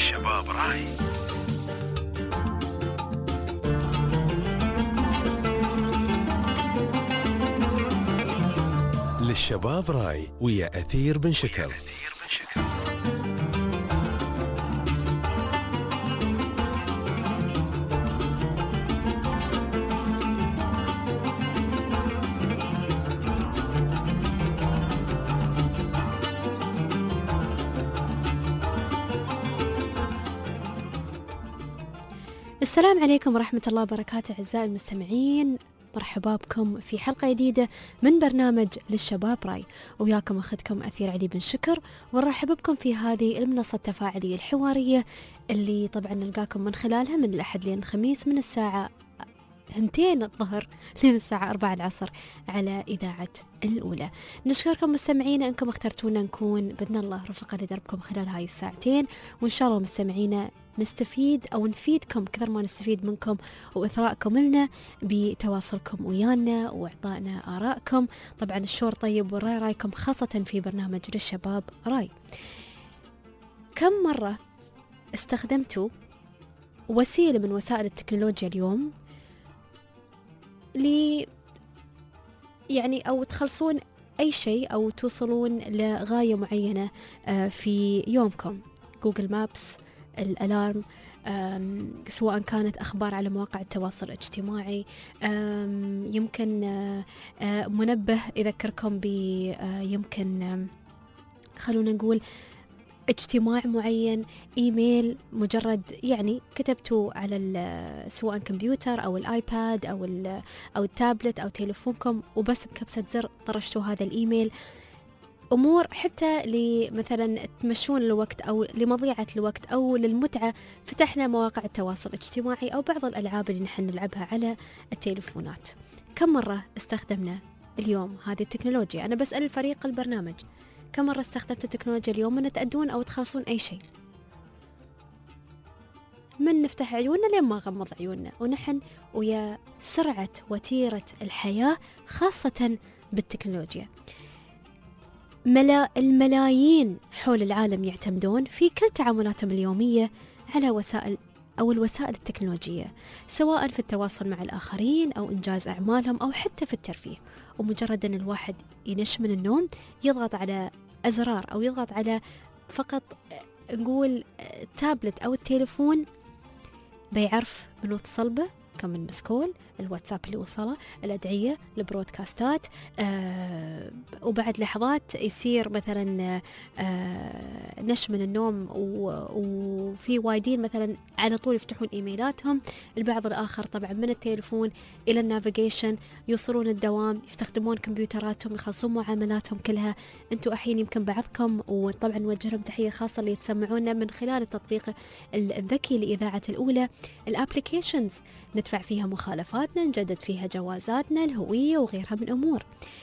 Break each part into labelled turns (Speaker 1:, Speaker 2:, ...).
Speaker 1: للشباب راي. للشباب راي ويا أثير بن شكر.
Speaker 2: السلام عليكم ورحمة الله وبركاته أعزائي المستمعين، مرحبا بكم في حلقة جديدة من برنامج للشباب راي، وياكم أخذكم أثير علي بن شكر، ونرحب بكم في هذه المنصة التفاعلية الحوارية اللي طبعا نلقاكم من خلالها من الأحد لين الخميس من الساعة 2 الظهر لين الساعة 4 العصر على إذاعة الأولى. نشكركم مستمعينا أنكم اخترتونا نكون بإذن الله رفقة لدربكم خلال هاي الساعتين، وإن شاء الله مستمعينا نستفيد أو نفيدكم كثر ما نستفيد منكم وإثراءكم لنا بتواصلكم ويانا وإعطائنا آرائكم. طبعا الشور طيب والرأي رايكم، خاصة في برنامج للشباب راي. كم مرة استخدمتوا وسيلة من وسائل التكنولوجيا اليوم يعني أو تخلصون أي شيء أو توصلون لغاية معينة في يومكم؟ جوجل مابس، الألارم، سواء كانت أخبار على مواقع التواصل الاجتماعي، يمكن منبه يذكركم يمكن خلونا نقول اجتماع معين، إيميل، مجرد يعني كتبتوا على سواء كمبيوتر أو الآيباد أو التابلت أو تليفونكم، وبس بكبسة زر طرشتوا هذا الإيميل. أمور حتى مثلا تمشون الوقت أو لمضيعة الوقت أو للمتعة، فتحنا مواقع التواصل الاجتماعي أو بعض الألعاب اللي نحن نلعبها على التليفونات. كم مرة استخدمنا اليوم هذه التكنولوجيا؟ أنا بسأل فريق البرنامج، كم مرة استخدمت التكنولوجيا اليوم من تأدون أو تخلصون أي شيء؟ من نفتح عيوننا لين ما غمض عيوننا، ونحن ويا سرعة وتيرة الحياة خاصة بالتكنولوجيا. الملايين حول العالم يعتمدون في كل تعاملاتهم اليومية على الوسائل التكنولوجية، سواء في التواصل مع الآخرين أو إنجاز أعمالهم أو حتى في الترفيه. ومجرد أن الواحد ينش من النوم يضغط على أزرار أو يضغط على فقط نقول تابلت أو التليفون، بيعرف منو اتصل به، كم من مسكول، الواتساب اللي وصله، الأدعية، البرودكاستات، وبعد لحظات يصير مثلا نش من النوم، وفي وايدين مثلا على طول يفتحون إيميلاتهم. البعض الآخر طبعا من التليفون إلى النافيجيشن، يوصلون الدوام، يستخدمون كمبيوتراتهم، يخلصون معاملاتهم كلها. انتوا الحين يمكن بعضكم، وطبعا نوجه لهم تحية خاصة اللي يتسمعونا من خلال التطبيق الذكي لإذاعة الأولى، الابليكيشنز ندفع فيها مخالفاتنا، نجدد فيها جوازاتنا، الهوية وغيرها من أمور.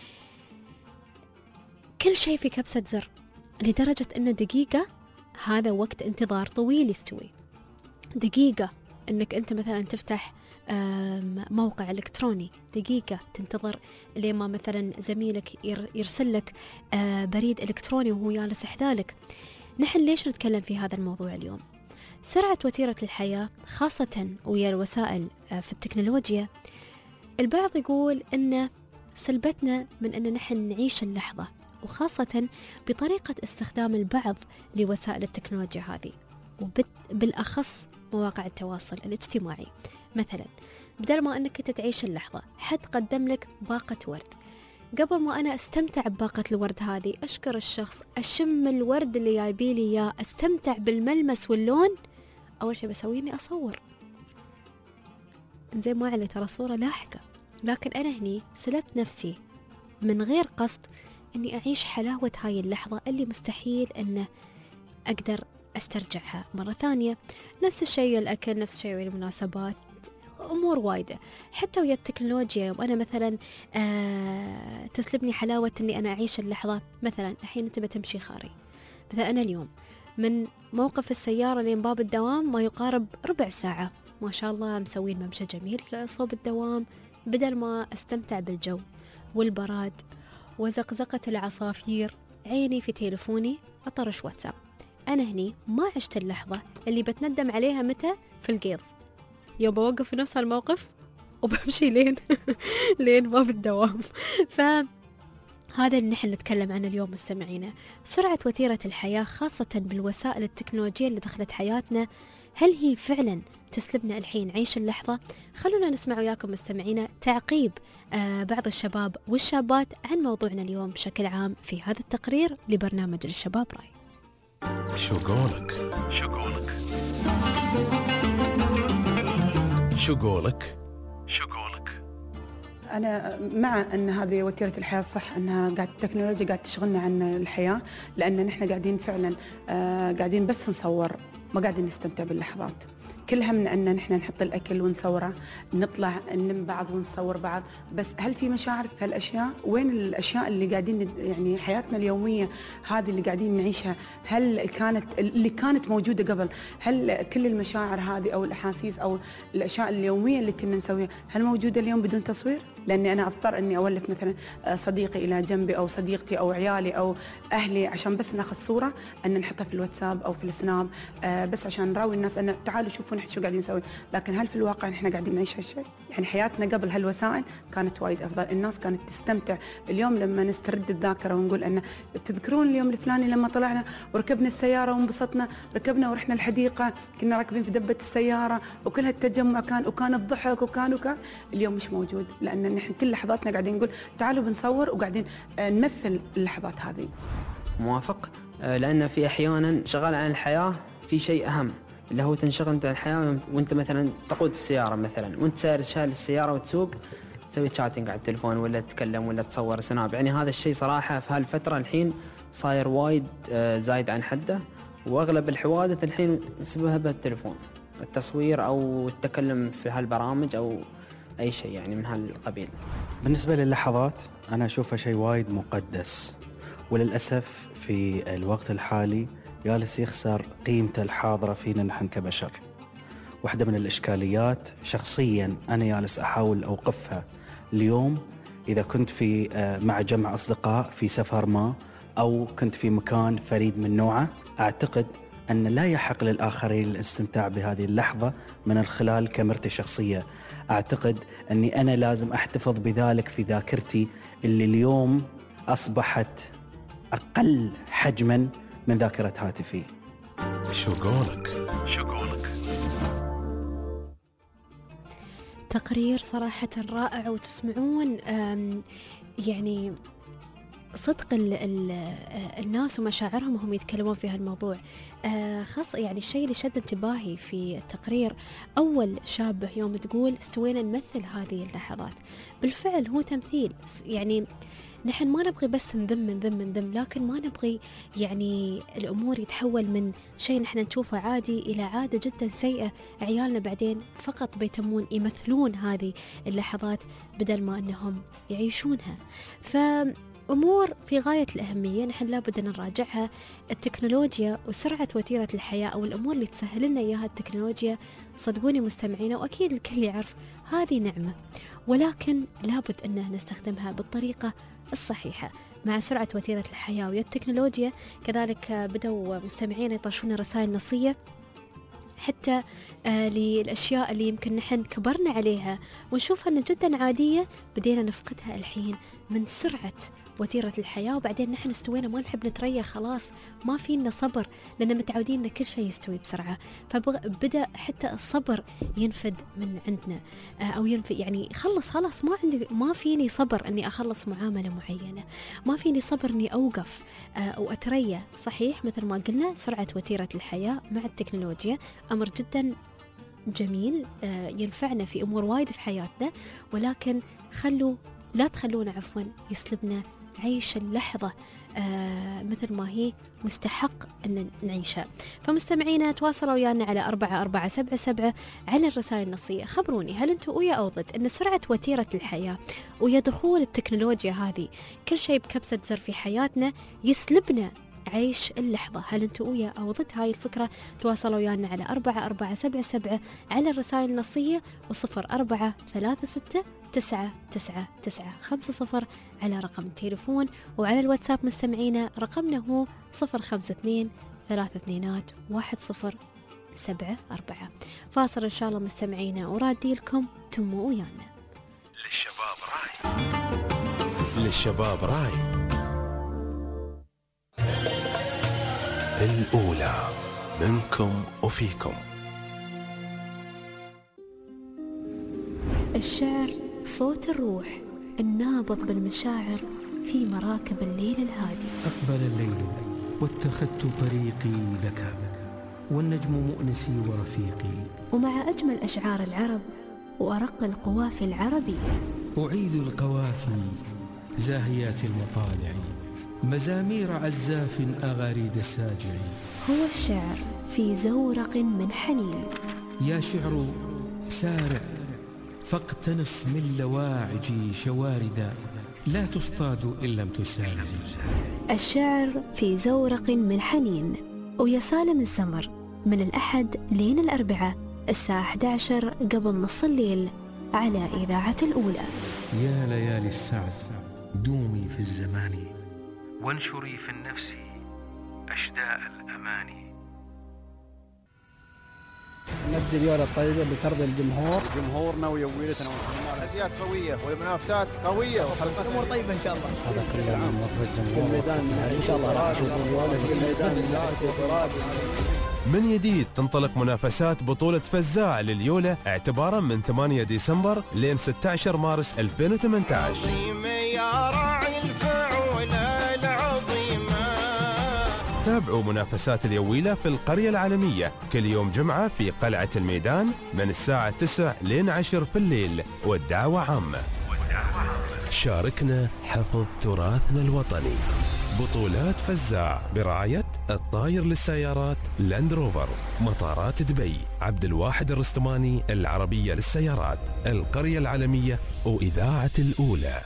Speaker 2: كل شيء في كبسة زر، لدرجة أن دقيقة هذا وقت انتظار طويل يستوي. دقيقة أنك أنت مثلا تفتح موقع إلكتروني، دقيقة تنتظر لما مثلا زميلك يرسل لك بريد إلكتروني وهو جالس حذالك. نحن ليش نتكلم في هذا الموضوع اليوم؟ سرعة وتيرة الحياة خاصة ويا الوسائل في التكنولوجيا، البعض يقول أن سلبتنا من أن نحن نعيش اللحظة، وخاصة بطريقة استخدام البعض لوسائل التكنولوجيا هذه، وبالأخص مواقع التواصل الاجتماعي. مثلا بدل ما أنك تعيش اللحظة، حد قدم لك باقة ورد، قبل ما أنا أستمتع بباقة الورد هذه، أشكر الشخص، أشم الورد اللي جايبيلي إياه، أستمتع بالملمس واللون، أول شيء بسويه إني أصور. زي ما علي ترى الصورة لاحقة، لكن أنا هني سلبت نفسي من غير قصد إني أعيش حلاوة هاي اللحظة اللي مستحيل إنه أقدر أسترجعها مرة ثانية. نفس الشيء الأكل، نفس الشيء المناسبات، أمور وايدة. حتى ويا التكنولوجيا، يوم أنا مثلا تسلبني حلاوة إني أنا أعيش اللحظة. مثلا الحين أنت بتمشي خاري، مثلا أنا اليوم من موقف السيارة لين باب الدوام ما يقارب ربع ساعة، ما شاء الله مسوين ممشى جميل صوب الدوام. بدل ما أستمتع بالجو والبراد وزقزقة العصافير، عيني في تليفوني، أطرش واتساب، أنا هني ما عشت اللحظة اللي بتندم عليها متى في القيض، يوم بوقف في نفس الموقف وبمشي لين ما بالدوام. فهذا اللي نحن نتكلم عنه اليوم مستمعينا، سرعة وتيرة الحياة خاصة بالوسائل التكنولوجية اللي دخلت حياتنا، هل هي فعلا تسلبنا الحين عيش اللحظة؟ خلونا نسمع وياكم مستمعينا تعقيب بعض الشباب والشابات عن موضوعنا اليوم بشكل عام في هذا التقرير لبرنامج الشباب راي.
Speaker 1: شو قولك؟
Speaker 3: أنا مع أن هذه وتيرة الحياة صح، أنها التكنولوجيا قاعد تشغلنا عن الحياة، لأن نحن قاعدين فعلا قاعدين بس نصور، ما قاعدين نستمتع باللحظات. كل همنا أن نحن نحط الأكل ونصوره، نطلع نلم بعض ونصور بعض، بس هل في مشاعر في هالأشياء؟ وين الأشياء اللي قاعدين يعني حياتنا اليومية هذه اللي قاعدين نعيشها، هل كانت موجودة قبل؟ هل كل المشاعر هذه أو الأحاسيس أو الأشياء اليومية اللي كنا نسويها هل موجودة اليوم بدون تصوير؟ لأني أنا أضطر أني أولف مثلا صديقي إلى جنبي أو صديقتي أو عيالي أو أهلي عشان بس ناخذ صورة أن نحطها في الواتساب أو في السناب، بس عشان نراوي الناس أن تعالوا شوفوا نحن شو قاعدين نسوي. لكن هل في الواقع نحن قاعدين نعيش هالشيء؟ يعني حياتنا قبل هالوسائل كانت وايد أفضل، الناس كانت تستمتع. اليوم لما نسترد الذاكرة ونقول أن تذكرون اليوم الفلاني لما طلعنا وركبنا السيارة وانبسطنا، ركبنا ورحنا الحديقة، كنا راكبين في دبة السيارة وكل هالتجمع وكان الضحك وكان اليوم مش موجود، لأن نحن كل لحظاتنا قاعدين نقول تعالوا بنصور وقاعدين نمثل اللحظات هذه.
Speaker 4: موافق، لأن في أحيانا شغال عن الحياة في شيء أهم اللي هو تنشغل انت الحياة وانت مثلا تقود السيارة مثلا وانت ساير شايل السيارة وتسوق تسوي تشاتنج على التلفون ولا تتكلم ولا تصور سناب. يعني هذا الشيء صراحة في هالفترة الحين صاير وايد زايد عن حده، واغلب الحوادث الحين سببها بالتلفون، التصوير او التكلم في هالبرامج او اي شيء يعني من هالقبيل.
Speaker 5: بالنسبة للحظات أنا أشوفها شيء وايد مقدس، وللأسف في الوقت الحالي جالس يخسر قيمته الحاضرة فينا نحن كبشر. واحدة من الإشكاليات شخصيا أنا جالس أحاول أوقفها اليوم، إذا كنت في مع جمع أصدقاء في سفر ما أو كنت في مكان فريد من نوعه، أعتقد أن لا يحق للآخرين الاستمتاع بهذه اللحظة من خلال كاميرتي الشخصية. أعتقد أني أنا لازم أحتفظ بذلك في ذاكرتي اللي اليوم أصبحت أقل حجماً من ذاكرة هاتفي.
Speaker 1: شو قولك؟
Speaker 2: تقرير صراحة رائع، وتسمعون يعني صدق الناس ومشاعرهم وهم يتكلمون في هالموضوع. خاصة يعني الشيء اللي شد انتباهي في التقرير أول شابة يوم تقول استوينا نمثل هذه اللحظات. بالفعل هو تمثيل، يعني نحن ما نبغي بس نذم، لكن ما نبغي يعني الأمور يتحول من شيء نحن نشوفه عادي إلى عادة جدا سيئة. عيالنا بعدين فقط بيتمون يمثلون هذه اللحظات بدل ما أنهم يعيشونها. أمور في غاية الأهمية نحن لابد أن نراجعها. التكنولوجيا وسرعة وتيرة الحياة أو الأمور اللي تسهل لنا إياها التكنولوجيا، صدقوني مستمعينا وأكيد الكل يعرف هذه نعمة، ولكن لابد أن نستخدمها بالطريقة الصحيحة. مع سرعة وتيرة الحياة ويا التكنولوجيا كذلك بدأوا مستمعين يطرشون رسائل نصية حتى للأشياء اللي يمكن نحن كبرنا عليها ونشوفها أنها جدا عادية، بدينا نفقدها الحين من سرعة وتيرة الحياة. وبعدين نحن استوينا ما نحب نتريا، خلاص ما فينا صبر لأن متعودين أن كل شيء يستوي بسرعة، فبدأ حتى الصبر ينفد من عندنا أو ينفد، يعني خلاص ما فيني صبر أني أخلص معاملة معينة، ما فيني صبر أني أوقف أو أتريا. صحيح مثل ما قلنا سرعة وتيرة الحياة مع التكنولوجيا أمر جدا جميل ينفعنا في أمور وايد في حياتنا، ولكن لا تخلونا يسلبنا عيش اللحظة مثل ما هي مستحق أن نعيشها. فمستمعينا تواصلوا ويانا على 4477 على الرسائل النصية. خبروني هل أنتوا ويا أو ضد أن سرعة وتيرة الحياة ويا دخول التكنولوجيا هذه كل شيء بكبسة زر في حياتنا يسلبنا عيش اللحظة؟ هل أنتوا ويا أو ضد هاي الفكرة؟ تواصلوا ويانا على 4477 على الرسائل النصية و0436999950 على رقم التليفون، وعلى الواتساب مستمعينا رقمنا هو 052 32-10-74. فاصل إن شاء الله مستمعينا ورادي لكم تموا ويانا.
Speaker 1: للشباب راي، للشباب راي. الأولى منكم وفيكم.
Speaker 2: الشعر صوت الروح النابض بالمشاعر في مراكب الليل الهادي.
Speaker 6: أقبل الليل واتخذت طريقي لك، والنجم مؤنسي ورفيقي.
Speaker 2: ومع أجمل أشعار العرب وأرق القوافي العربية
Speaker 6: أعيد القوافي زاهيات المطالع، مزامير عزاف أغاريد ساجع.
Speaker 2: هو الشعر في زورق من حنين.
Speaker 6: يا شعر سارع فاقتنص من لواعجي شواردا، لا تصطاد إن لم تسارع.
Speaker 2: الشعر في زورق من حنين، ويا سالم الزمر من الأحد لين الأربعاء الساعة 11 قبل نص الليل على إذاعة الأولى.
Speaker 6: يا ليالي السعد دومي في الزمان، وانشري في النفس أشداء الأماني.
Speaker 7: نبدأ اليوم الطيبة بترضي الجمهور.
Speaker 8: جمهورنا ويويلتنا والتحديات قوية والمنافسات قوية والأمور طيبة إن شاء الله.
Speaker 7: هذا كل عام نطلق الجمهور الميدان إن شاء الله راح تشوفون اليوم في الميدان.
Speaker 1: من جديد تنطلق منافسات بطولة فزاع لليولة اعتبارا من 8 ديسمبر لين 16 مارس 2018. تابعوا منافسات اليويلة في القرية العالمية كل يوم جمعة في قلعة الميدان من الساعة 9 لين 10 في الليل، والدعوة عامة. شاركنا حفظ تراثنا الوطني. بطولات فزاع برعاية الطاير للسيارات لاند روفر، مطارات دبي، عبد الواحد الرستماني العربية للسيارات، القرية العالمية وإذاعة الأولى.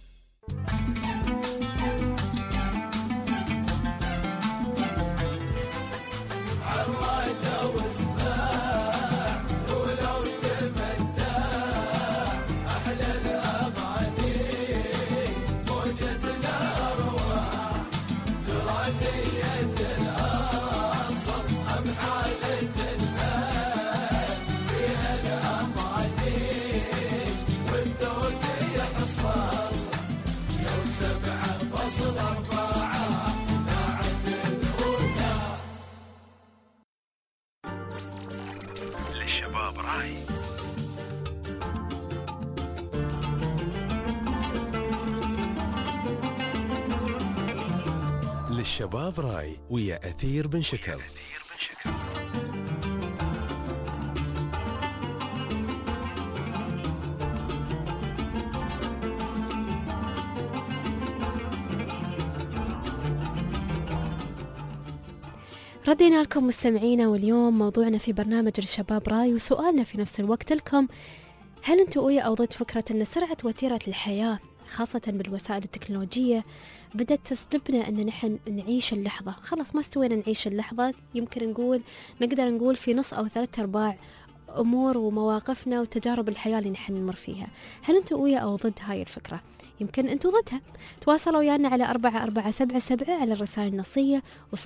Speaker 1: للشباب راي. للشباب راي ويا أثير بن شكل.
Speaker 2: ردينا لكم مستمعينا، واليوم موضوعنا في برنامج الشباب راي، وسؤالنا في نفس الوقت لكم: هل أنتوا ويا أو ضد فكرة أن سرعة وتيرة الحياة خاصة بالوسائل التكنولوجية بدأت تصدبنا أن نحن نعيش اللحظة؟ خلاص ما استوينا نعيش اللحظة، يمكن نقدر نقول في نص أو 3/4 أمور ومواقفنا وتجارب الحياة اللي نحن نمر فيها. هل أنتوا ويا أو ضد هاي الفكرة؟ يمكن أنتوا ضدها. تواصلوا ويانا على 4477 على الرسائل النصية،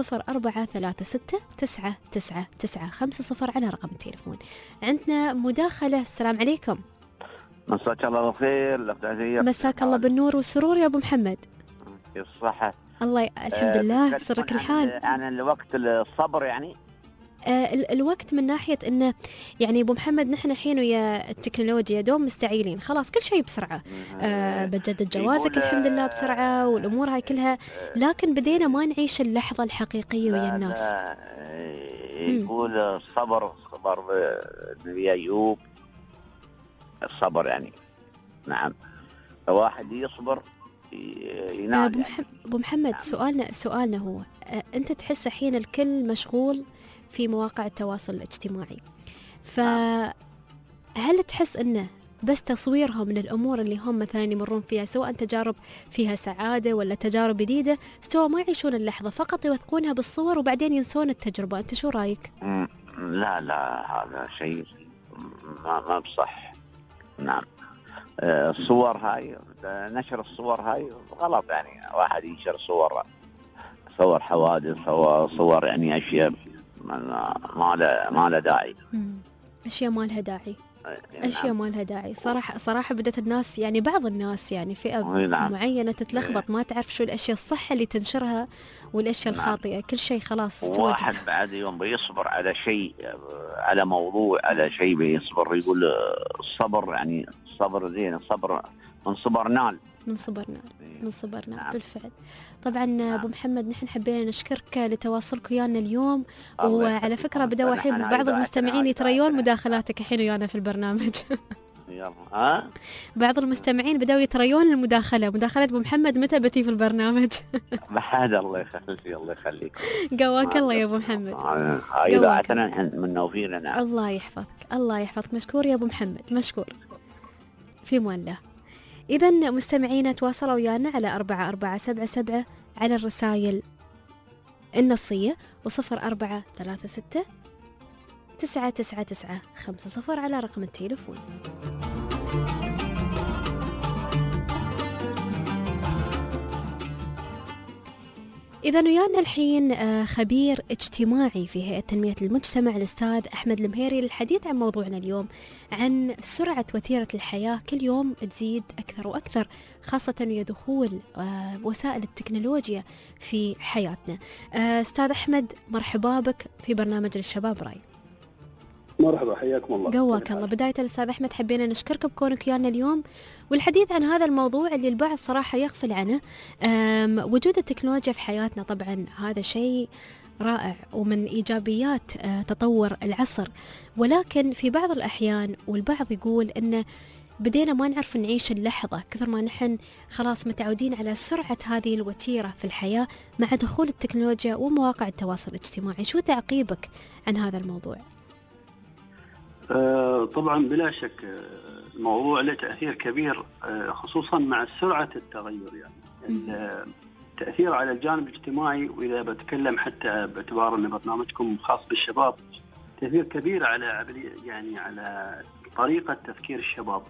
Speaker 2: و0436999950 على رقم التليفون. عندنا مداخلة. السلام عليكم.
Speaker 9: مساك الله بالخير.
Speaker 2: مساك الله بالنور والسرور يا أبو محمد.
Speaker 9: كيف الصحة؟
Speaker 2: الله الحمد لله. سرك الحال.
Speaker 9: عن الوقت الصبر يعني
Speaker 2: الوقت من ناحية إنه يعني أبو محمد نحن حين ويا التكنولوجيا دوم مستعيلين، خلاص كل شيء بسرعة. بتجدد جوازك الحمد لله بسرعة والأمور هاي كلها، لكن بدينا ما نعيش اللحظة الحقيقية ويا الناس.
Speaker 9: يقول الصبر صبر النبي أيوب، الصبر يعني نعم واحد يصبر ينال.
Speaker 2: أبو محمد سؤالنا هو أنت تحس حين الكل مشغول في مواقع التواصل الاجتماعي، فهل تحس أنه بس تصويرهم من الأمور اللي هم مثلا يمرون فيها، سواء تجارب فيها سعادة ولا تجارب جديدة، استوى ما يعيشون اللحظة، فقط يوثقونها بالصور وبعدين ينسون التجربة؟ أنت شو رأيك؟
Speaker 9: لا هذا شيء ما بصح. نعم الصور هاي، نشر الصور هاي غلط، يعني واحد ينشر صور صور حوادث أو صور يعني أشياء ما له داعي.
Speaker 2: أشياء ما لها داعي.
Speaker 9: يعني
Speaker 2: أشياء ما لها داعي. صراحة بدأت الناس يعني بعض الناس يعني فئة معينة تتلخبط، ما تعرف شو الأشياء الصح اللي تنشرها والأشياء الخاطئة. كل شيء خلاص استوجد.
Speaker 9: واحد بعد يوم بيصبر على شيء، على موضوع، على شيء بيصبر، يقول الصبر يعني الصبر زين، الصبر من صبر نال.
Speaker 2: من صبر نال بالفعل. طبعا أبو محمد نحن حبينا نشكرك لتواصلك ويانا اليوم، وعلى فكرة بدأوا الحين بعض المستمعين يتريون مداخلاتك الحين ويانا في البرنامج.
Speaker 9: يلا
Speaker 2: بعض المستمعين بدأوا يتريون مداخلة أبو محمد متى بتي في البرنامج؟
Speaker 9: بعد الله يخليك
Speaker 2: قواك الله يا أبو محمد.
Speaker 9: إذاعتنا من نوفيرنا.
Speaker 2: الله يحفظك. مشكور يا أبو محمد، مشكور في مان الله. إذا مستمعينا تواصلوا ويانا على 4477 على الرسائل النصية، و0436 999 50 على رقم التليفون. إذا ويانا الحين خبير اجتماعي في هيئة تنمية المجتمع الأستاذ أحمد المهيري للحديث عن موضوعنا اليوم، عن سرعة وتيرة الحياة كل يوم تزيد أكثر وأكثر، خاصة ويا دخول وسائل التكنولوجيا في حياتنا. أستاذ أحمد مرحبا بك في برنامج الشباب رأي.
Speaker 10: مرحبا، حياكم الله.
Speaker 2: قواك الله. بداية الأستاذ أحمد حبينا نشكرك بكونك ويانا اليوم والحديث عن هذا الموضوع اللي البعض صراحة يغفل عنه. وجود التكنولوجيا في حياتنا طبعا هذا شيء رائع ومن إيجابيات تطور العصر، ولكن في بعض الأحيان والبعض يقول إنه بدينا ما نعرف نعيش اللحظة كثر ما نحن خلاص متعودين على سرعة هذه الوتيرة في الحياة مع دخول التكنولوجيا ومواقع التواصل الاجتماعي. شو تعقيبك عن هذا الموضوع؟
Speaker 10: طبعا بلا شك الموضوع له تأثير كبير، خصوصا مع سرعة التغير. يعني التأثير على الجانب الاجتماعي، وإذا بتكلم حتى باعتبار أن برنامجكم خاص بالشباب، تأثير كبير على طريقة تفكير الشباب.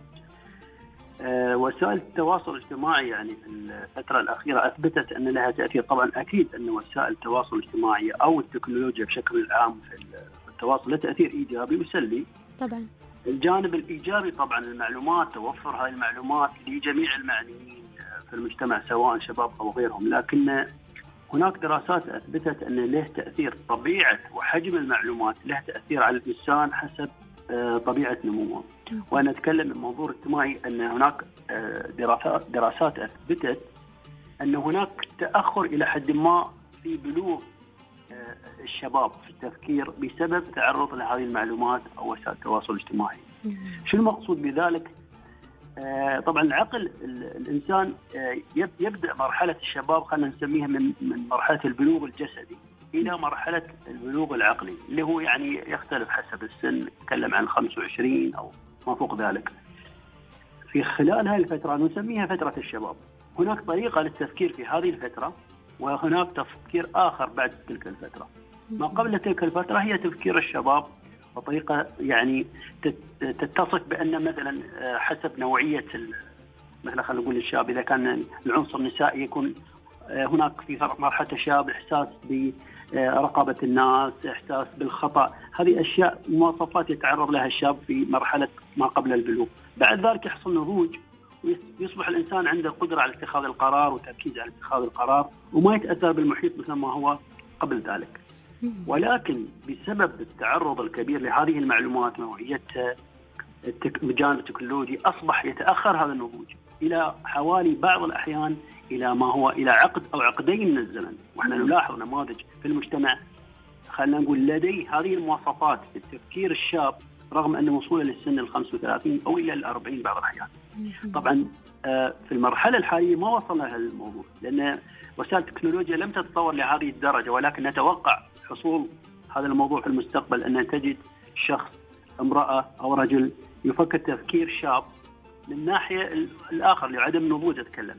Speaker 10: وسائل التواصل الاجتماعي يعني في الفترة الأخيرة أثبتت أن لها تأثير. طبعا أكيد أن وسائل التواصل الاجتماعي أو التكنولوجيا بشكل عام في التواصل له تأثير إيجابي وسلبي.
Speaker 2: طبعا
Speaker 10: الجانب الإيجابي طبعا المعلومات، توفر هذه المعلومات لجميع المعنيين في المجتمع سواء شباب أو غيرهم، لكن هناك دراسات أثبتت أن له تأثير، طبيعة وحجم المعلومات له تأثير على الإنسان حسب طبيعة نموه. وأنا أتكلم من منظور اجتماعي أن هناك دراسات أثبتت أن هناك تأخر إلى حد ما في بلوغ الشباب في التفكير بسبب تعرض لهذه المعلومات أو وسائل التواصل الاجتماعي. شو المقصود بذلك؟ طبعا العقل الإنسان يبدأ مرحلة الشباب، خلينا نسميها من مرحلة البلوغ الجسدي إلى مرحلة البلوغ العقلي، اللي هو يعني يختلف حسب السن، نتكلم عن 25 أو ما فوق ذلك. في خلال هذه الفترة نسميها فترة الشباب. هناك طريقة للتفكير في هذه الفترة، وهناك تفكير آخر بعد تلك الفترة. ما قبل تلك الفترة هي تفكير الشباب بطريقة يعني تتصف بأن مثلا حسب نوعية مثلا خلينا نقول الشاب، إذا كان العنصر النسائي يكون هناك في مرحلة الشاب إحساس برقابة الناس، إحساس بالخطأ. هذه أشياء مواصفات يتعرض لها الشاب في مرحلة ما قبل البلوغ. بعد ذلك يحصل نضوج ويصبح الإنسان عنده قدرة على اتخاذ القرار وتركيز على اتخاذ القرار، وما يتأثر بالمحيط مثل ما هو قبل ذلك. ولكن بسبب التعرض الكبير لهذه المعلومات ونوعيتها الجانب التكنولوجي أصبح يتأخر هذا النضوج إلى حوالي بعض الأحيان إلى ما هو إلى عقد أو عقدين من الزمن. وإحنا نلاحظ نماذج في المجتمع خلينا نقول لديه هذه المواصفات في التفكير الشاب رغم أنه وصوله للسن 35 أو إلى 40 بعض الأحيان. طبعا في المرحلة الحالية ما وصلنا لهذا الموضوع، لأن وسائل التكنولوجيا لم تتطور لهذه الدرجة، ولكن نتوقع حصول هذا الموضوع في المستقبل، أن تجد شخص، امرأة أو رجل يفكر تفكير شاب من ناحية الآخر لعدم نضوج أتكلم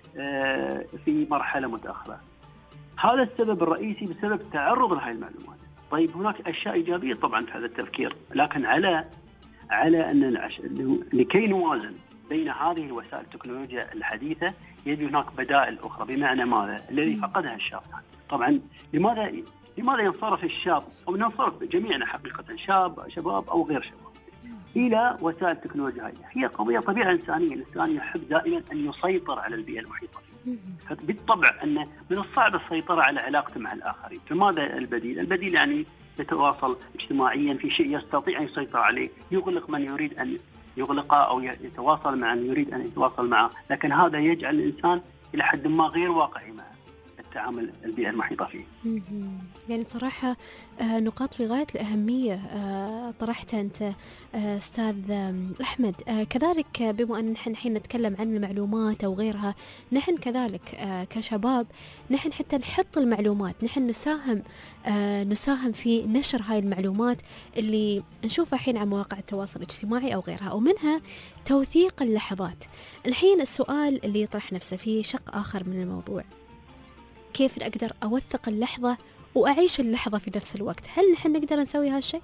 Speaker 10: في مرحلة متأخرة. هذا السبب الرئيسي بسبب تعرض لهذه المعلومات. طيب هناك أشياء إيجابية طبعا في هذا التفكير، لكن على أن لكي نوازن بين هذه الوسائل التكنولوجيا الحديثة يجب هناك بدائل أخرى. بمعنى ماذا؟ الذي فقدها الشاب طبعا لماذا ينصرف الشاب أو ننصرف جميعنا حقيقة شباب أو غير شباب إلى وسائل التكنولوجيا؟ هي قضية طبيعة إنسانية. الإنسان يحب دائما أن يسيطر على البيئة المحيطة فيه. بالطبع أن من الصعب السيطرة على علاقته مع الآخرين. فماذا البديل؟ البديل يعني يتواصل اجتماعيا في شيء يستطيع أن يسيطر عليه، يغلق من يريد أن يغلقه أو يتواصل مع من يريد أن يتواصل معه، لكن هذا يجعل الإنسان إلى حد ما غير واقعي مع التعامل البيئة المحيطة فيه.
Speaker 2: يعني صراحة نقاط في غاية الأهمية طرحتها أنت أستاذ أحمد. كذلك بما أن نحن الحين نتكلم عن المعلومات أو غيرها، نحن كذلك كشباب نحن حتى نحط المعلومات، نحن نساهم في نشر هاي المعلومات اللي نشوفها الحين على مواقع التواصل الاجتماعي أو غيرها، ومنها توثيق اللحظات. الحين السؤال اللي يطرح نفسه في شق آخر من الموضوع، كيف أقدر أوثق اللحظة وأعيش اللحظة في نفس الوقت؟ هل نحن نقدر نسوي هالشيء؟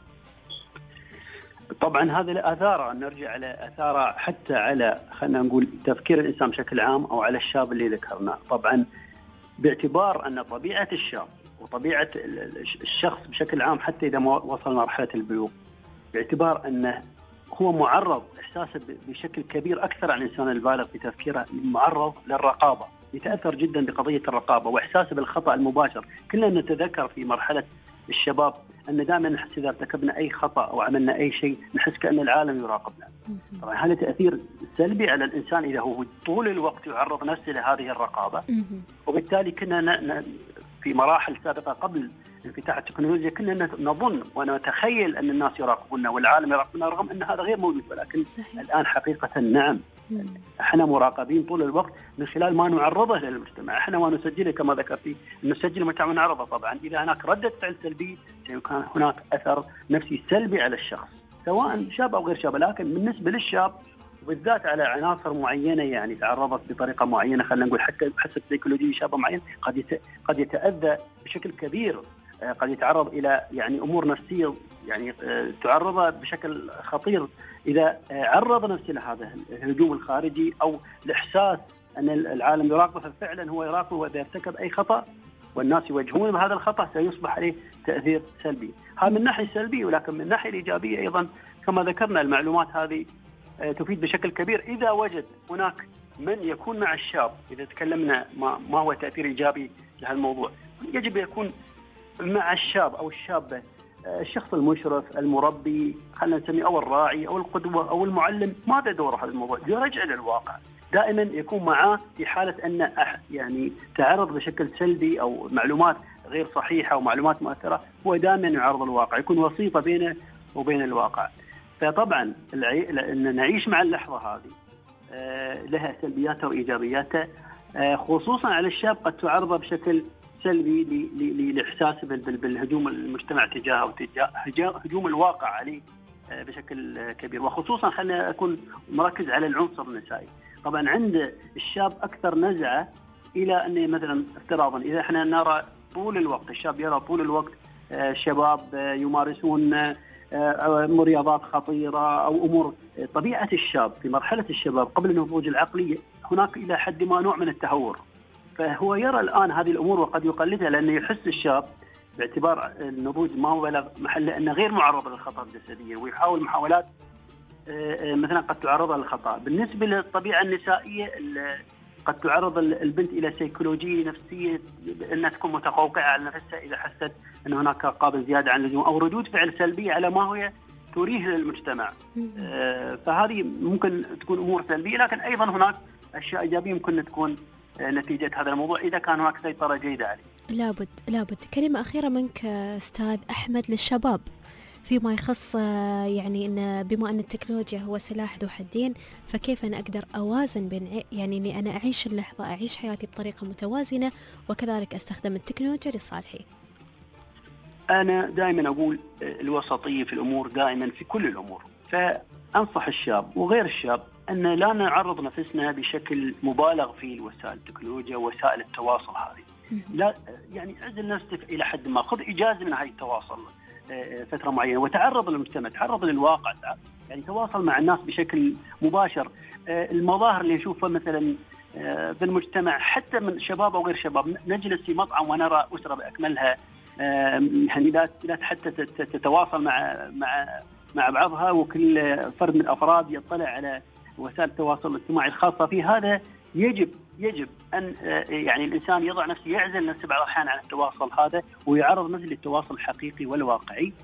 Speaker 10: طبعا هذا الأثار، نرجع على أثار حتى على خلينا نقول تفكير الإنسان بشكل عام أو على الشاب اللي ذكرناه. طبعا باعتبار أن طبيعة الشاب وطبيعة الشخص بشكل عام حتى إذا ما وصل مرحلة البلوغ، باعتبار أنه هو معرض إحساسه بشكل كبير أكثر عن الإنسان البالغ في تفكيره، معرض للرقابة، يتأثر جدا بقضية الرقابة وإحساسه بالخطأ المباشر. كلنا نتذكر في مرحلة الشباب أن دائما نحس إذا ارتكبنا أي خطأ أو عملنا أي شيء نحس كأن العالم يراقبنا. طبعا هذا تأثير سلبي على الإنسان إذا هو طول الوقت يعرض نفسه لهذه الرقابة. وبالتالي كنا في مراحل سابقة قبل انفتاح التكنولوجيا كنا نظن ونتخيل أن الناس يراقبوننا والعالم يراقبنا، رغم أن هذا غير موجود. ولكن الآن حقيقة نعم، احنا مراقبين طول الوقت من خلال ما نعرضه للمجتمع. احنا ما نسجله كما ذكرتي، نسجل المجتمع ونعرضه. طبعا اذا هناك ردة فعل سلبي سيكون هناك اثر نفسي سلبي على الشخص سواء شاب او غير شاب. لكن بالنسبه للشاب وبالذات على عناصر معينه يعني تعرضت بطريقه معينه، خلينا نقول حتى حسب سيكولوجي شاب معين قد يتاذى بشكل كبير، قد يتعرض الى يعني امور نفسيه يعني تعرضه بشكل خطير إذا عرض نفسه لهذا الهجوم الخارجي أو الإحساس أن العالم يراقبه، ففعلا هو يراقبه، وإذا ارتكب أي خطأ والناس يوجهون بهذا الخطأ سيصبح عليه تأثير سلبي. هذا من الناحية السلبية. ولكن من الناحية الإيجابية أيضا كما ذكرنا المعلومات هذه تفيد بشكل كبير. إذا وجد هناك من يكون مع الشاب، إذا تكلمنا ما هو تأثير إيجابي لهالموضوع، يجب يكون مع الشاب أو الشابة الشخص المشرف المربي خلينا نسميه أو الراعي أو القدوة أو المعلم. ماذا دوره هذا الموضوع؟ يرجع للواقع، دائما يكون معاه في حالة أن يعني تعرض بشكل سلبي أو معلومات غير صحيحة أو معلومات مؤثرة، هو دائما يعرض الواقع، يكون وسيطة بينه وبين الواقع. فطبعا أن نعيش مع اللحظة هذه لها سلبياتها وإيجابياتها، خصوصا على الشاب قد تعرض بشكل سلبي لإحساسه بالهجوم المجتمع تجاهه وتجاه هجوم الواقع عليه بشكل كبير. وخصوصا خلينا أكون مركز على العنصر النسائي. طبعا عند الشاب أكثر نزعة إلى أن مثلا افتراضا إذا احنا نرى طول الوقت الشاب يرى طول الوقت شباب يمارسون رياضات خطيرة أو أمور، طبيعة الشاب في مرحلة الشباب قبل النضوج العقلي هناك إلى حد ما نوع من التهور، فهو يرى الآن هذه الأمور وقد يقلدها، لأنه يحس الشاب باعتبار النضوج ما هو بلغ محل أنه غير معرض للخطأ جسديا، ويحاول محاولات مثلا قد تعرض للخطأ. بالنسبة للطبيعة النسائية قد تعرض البنت إلى سيكولوجية نفسية أنها تكون متقوقعة على نفسها إذا حست أن هناك رقابة زيادة عن اللزوم أو ردود فعل سلبية على ما هي تريه للمجتمع. فهذه ممكن تكون أمور سلبية، لكن أيضا هناك أشياء إيجابية ممكن تكون نتيجة هذا الموضوع إذا كان هناك سيطرة جيدة عليه.
Speaker 2: لابد. كلمة أخيرة منك أستاذ أحمد للشباب فيما يخص يعني إن بما أن التكنولوجيا هو سلاح ذو حدين، فكيف أنا أقدر أوازن بين يعني إني أنا أعيش اللحظة، أعيش حياتي بطريقة متوازنة، وكذلك أستخدم التكنولوجيا لصالحي.
Speaker 10: أنا دائما أقول الوسطية في الأمور دائما في كل الأمور، فأنصح الشاب وغير الشاب أن لا نعرض نفسنا بشكل مبالغ في وسائل التكنولوجيا ووسائل التواصل هذه. لا يعني أعزل نفسك إلى حد ما، خذ إجازة من هاي التواصل فترة معينة وتعرض للمجتمع، تعرض للواقع، يعني تواصل مع الناس بشكل مباشر. المظاهر اللي نشوفها مثلا في المجتمع حتى من شباب أو غير شباب، نجلس في مطعم ونرى أسرة بأكملها يعني لا حتى تتواصل مع بعضها، وكل فرد من الأفراد يطلع على وسائل التواصل الاجتماعي الخاصة فيه. هذا يجب أن يعني الإنسان يضع نفسه، يعزل نفسه بعض الأحيان عن التواصل هذا، ويعرض نفسه للتواصل الحقيقي والواقعي،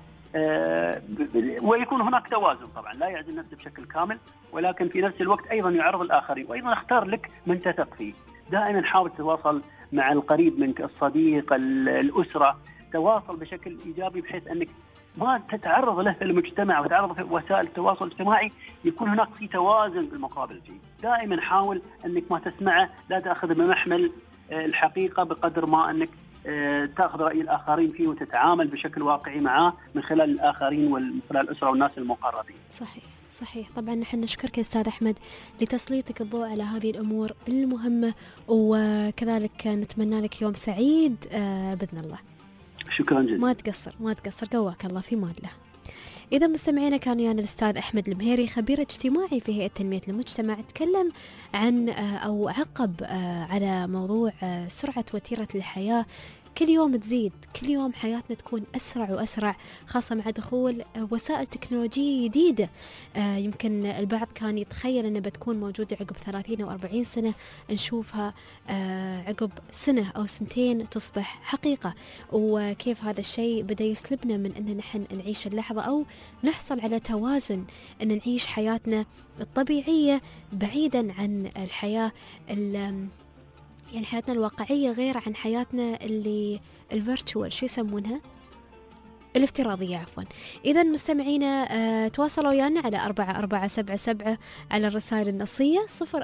Speaker 10: ويكون هناك توازن. طبعا لا يعزل نفسه بشكل كامل، ولكن في نفس الوقت أيضا يعرض الآخرين، وأيضا اختار لك من تثق فيه. دائما حاول تتواصل مع القريب منك، الصديق، الأسرة، تواصل بشكل إيجابي بحيث أنك ما تتعرض له في المجتمع وتتعرض في وسائل التواصل الاجتماعي، يكون هناك في توازن بالمقابل فيه. دائما حاول أنك ما تسمعه لا تأخذ بمحمل الحقيقة بقدر ما أنك تأخذ رأي الآخرين فيه وتتعامل بشكل واقعي معه من خلال الآخرين ومن خلال الأسرة والناس المقربين.
Speaker 2: صحيح. طبعا نحن نشكرك أستاذ أحمد لتسليطك الضوء على هذه الأمور المهمة، وكذلك نتمنى لك يوم سعيد بإذن الله.
Speaker 10: شكرا جدا.
Speaker 2: ما تقصر قواك الله في مال له. إذا مستمعينا كان يعني الأستاذ أحمد المهيري خبير اجتماعي في هيئة تنمية المجتمع، تكلم عن أو عقب على موضوع سرعة وتيرة الحياة. كل يوم تزيد، كل يوم حياتنا تكون أسرع وأسرع، خاصة مع دخول وسائل تكنولوجية جديدة. يمكن البعض كان يتخيل أنها بتكون موجودة عقب 30 أو 40 سنة، نشوفها عقب سنة أو سنتين تصبح حقيقة. وكيف هذا الشيء بدأ يسلبنا من أن نحن نعيش اللحظة أو نحصل على توازن، أن نعيش حياتنا الطبيعية بعيدا عن الحياة يعني حياتنا الواقعية، غير عن حياتنا اللي الفيرتشوال، شو يسمونها، الافتراضية عفوا. إذا مستمعينا تواصلوا ويانا على 4477 على الرسائل النصية،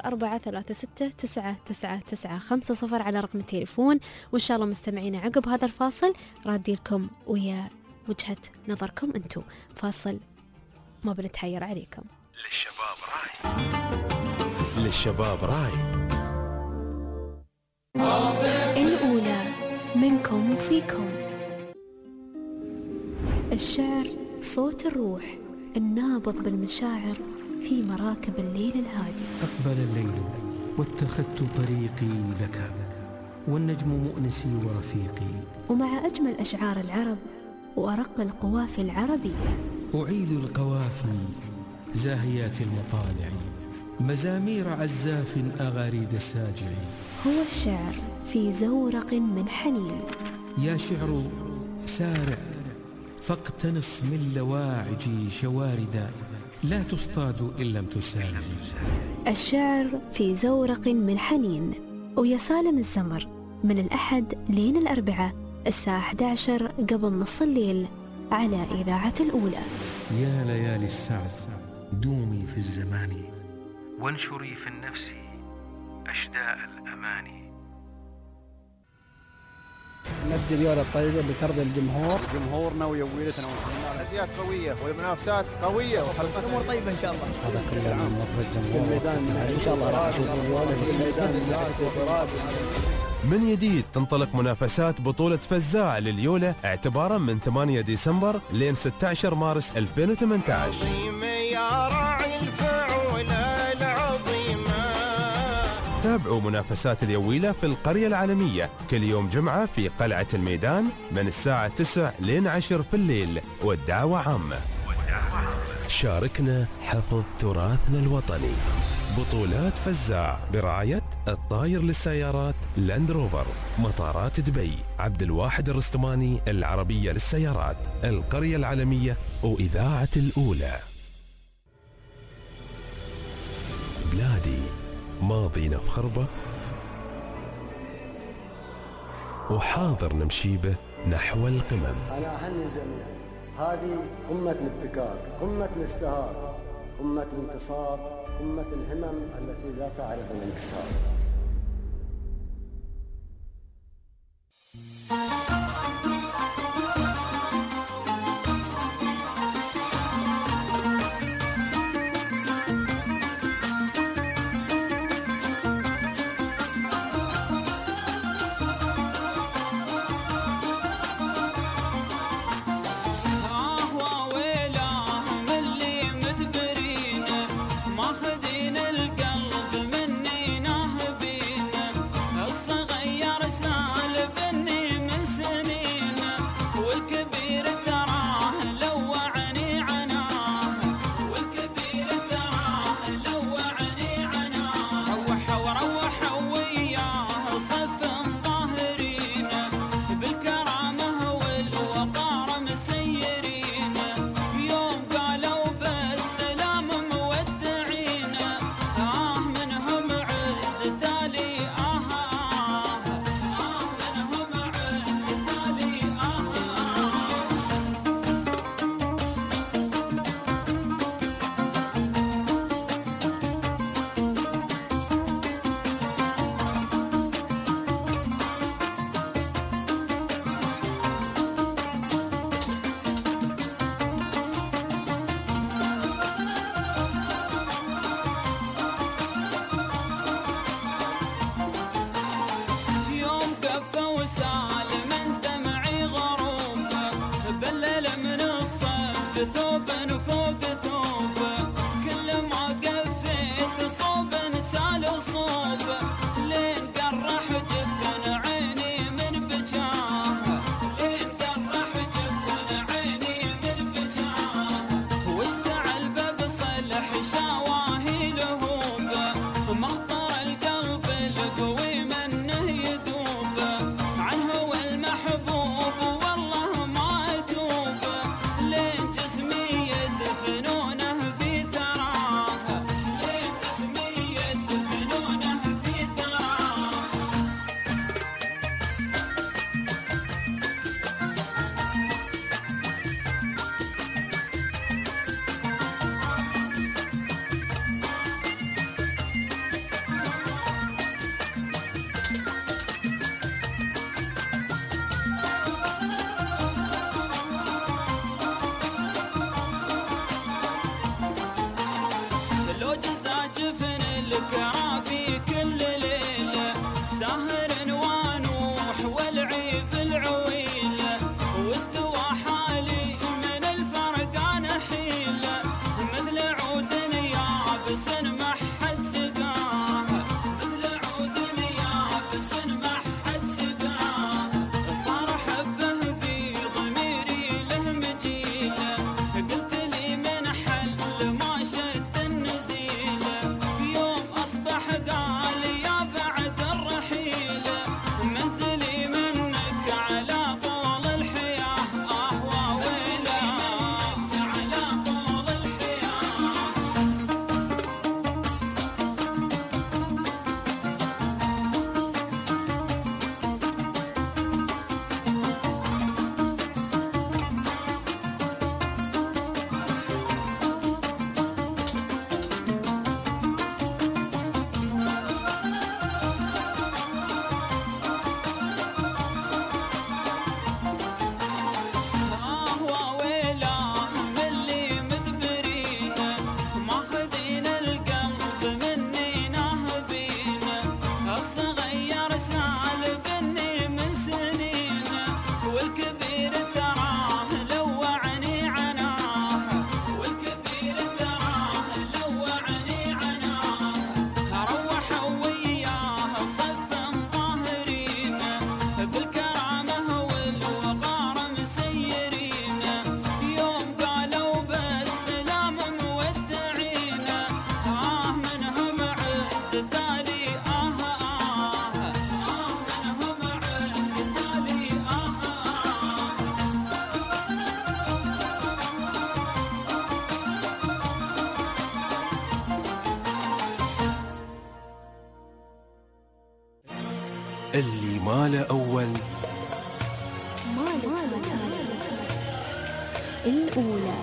Speaker 2: 0436999950 على رقم التليفون. وإن شاء الله مستمعينا عقب هذا الفاصل رادي لكم ويا وجهة نظركم أنتو. فاصل ما بنتحير عليكم.
Speaker 1: للشباب رايد
Speaker 2: الأولى منكم وفيكم. الشعر صوت الروح النابض بالمشاعر في مراكب الليل الهادي.
Speaker 6: أقبل الليل واتخذت طريقي لك، والنجم مؤنسي ورفيقي.
Speaker 2: ومع أجمل أشعار العرب وأرق القوافي العربية
Speaker 6: أعيد القوافي زاهيات المطالع، مزامير عزاف أغاريد ساجع.
Speaker 2: هو الشعر في زورق من حنين.
Speaker 6: يا شعر سارع فاقتنص من لواعج شواردا، لا تصطاد إن لم تسالم.
Speaker 2: الشعر في زورق من حنين، ويا سالم الزمر من الأحد لين الأربعاء الساعة 11 قبل نص الليل على إذاعة الأولى.
Speaker 6: يا ليالي السعد دومي في الزمان، وانشري في النفس أشداء الأماني.
Speaker 7: نبدي اليوم الطيبة بترضي الجمهور،
Speaker 8: جمهورنا ويويلتنا والتحديات قوية والمنافسات قوية وحلقة الأمور طيبة إن شاء الله.
Speaker 5: هذا كله من نظرة الجمهور.
Speaker 7: الميدان إن شاء الله راح نشوفه اليوم في الميدان.
Speaker 1: من جديد تنطلق منافسات بطولة فزاع لليولة اعتبارا من 8 ديسمبر لين 16 مارس 2018. تابعوا منافسات اليويلة في القرية العالمية كل يوم جمعة في قلعة الميدان من الساعة 9 لين 10 في الليل، والدعوة عامة. شاركنا حفظ تراثنا الوطني. بطولات فزاع برعاية الطاير للسيارات لاند روفر، مطارات دبي، عبد الواحد الرستماني العربية للسيارات، القرية العالمية وإذاعة الأولى. بلادي ماضينا في خربة وحاضر نمشي به نحو القمم.
Speaker 11: أنا أهني الجميع، هذه قمة الابتكار، قمة الازدهار، قمة الانتصار، قمة الهمم التي لا تعرف الانكسار.
Speaker 12: ماخذين القلب مني نهب
Speaker 1: اللي ما له أول
Speaker 12: ما له الأولى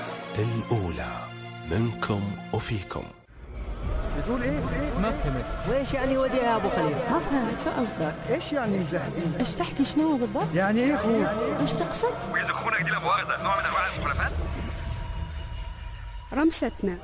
Speaker 1: منكم وفيكم.
Speaker 8: بتقول ايه؟ ما فهمت.
Speaker 7: وإيش يعني ودي يا أبو خليل؟
Speaker 12: ما فهمت شو قصدك؟
Speaker 8: ايش يعني مزهقين؟
Speaker 12: إيش تحكي شنو بالضبط؟
Speaker 8: يعني ايه خوف؟
Speaker 12: وش تقصد؟
Speaker 13: وإذا أخونا دي لا مؤاخذة نوع من أنواع المخالفات؟
Speaker 12: رمستنا.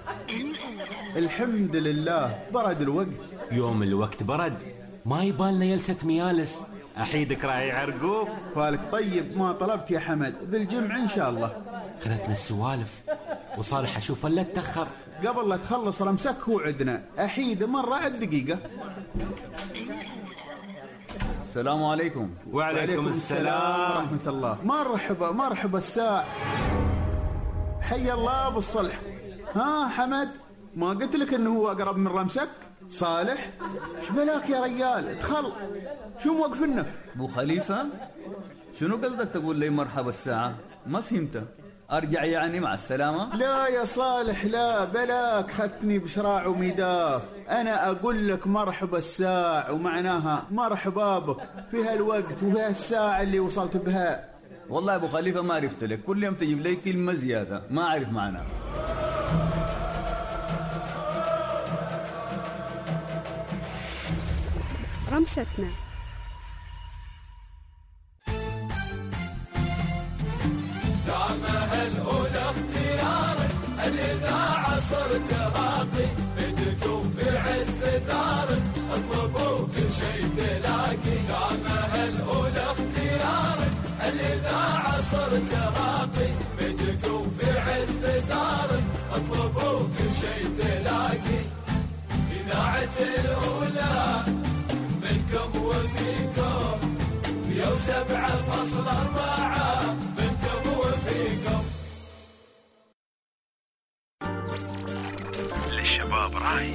Speaker 8: الحمد لله برد الوقت.
Speaker 14: يوم الوقت برد ما يبالنا جلسة ميالس. أحيدك راعي عرقوب.
Speaker 8: فالك طيب ما طلبت يا حمد بالجمع إن شاء الله.
Speaker 14: خلتنا السوالف وصالح أشوف ولا تأخر.
Speaker 8: قبل لا تخلص رمسك هو عندنا أحيد مرة على الدقيقة.
Speaker 15: السلام عليكم.
Speaker 14: وعليكم السلام
Speaker 8: ورحمة الله. مرحبا الساعة. حي الله بالصلح. ها حمد ما قلت لك انه هو اقرب من رمسك؟ صالح شبلاك يا رجال ادخل، شو موقفنك؟
Speaker 15: ابو خليفة شنو قصدك تقول لي مرحبا الساعة؟ ما فهمت. ارجع يعني مع السلامة؟
Speaker 8: لا يا صالح لا، بلاك خذتني بشراع وميداف. انا اقول لك مرحبا الساعة ومعناها مرحبا بك في هالوقت وفي هالساعة اللي وصلت بها.
Speaker 15: والله يا ابو خليفة ما عرفت لك، كل يوم تجيب لي كلمة زيادة ما اعرف معناها.
Speaker 12: رمستنا.
Speaker 16: دعمها الأولى اختيارك، الإذاعة صرت راقي، بدكم في عز دارك، اطلبوا كل شيء تلاقي. دعمها الأولى اختيارك، الإذاعة صرت راقي، بدكم في عز دارك، اطلبوا كل شيء تلاقي. إذاعة الأولى منكم وفيكم 107.4 منكم وفيكم.
Speaker 13: للشباب راي.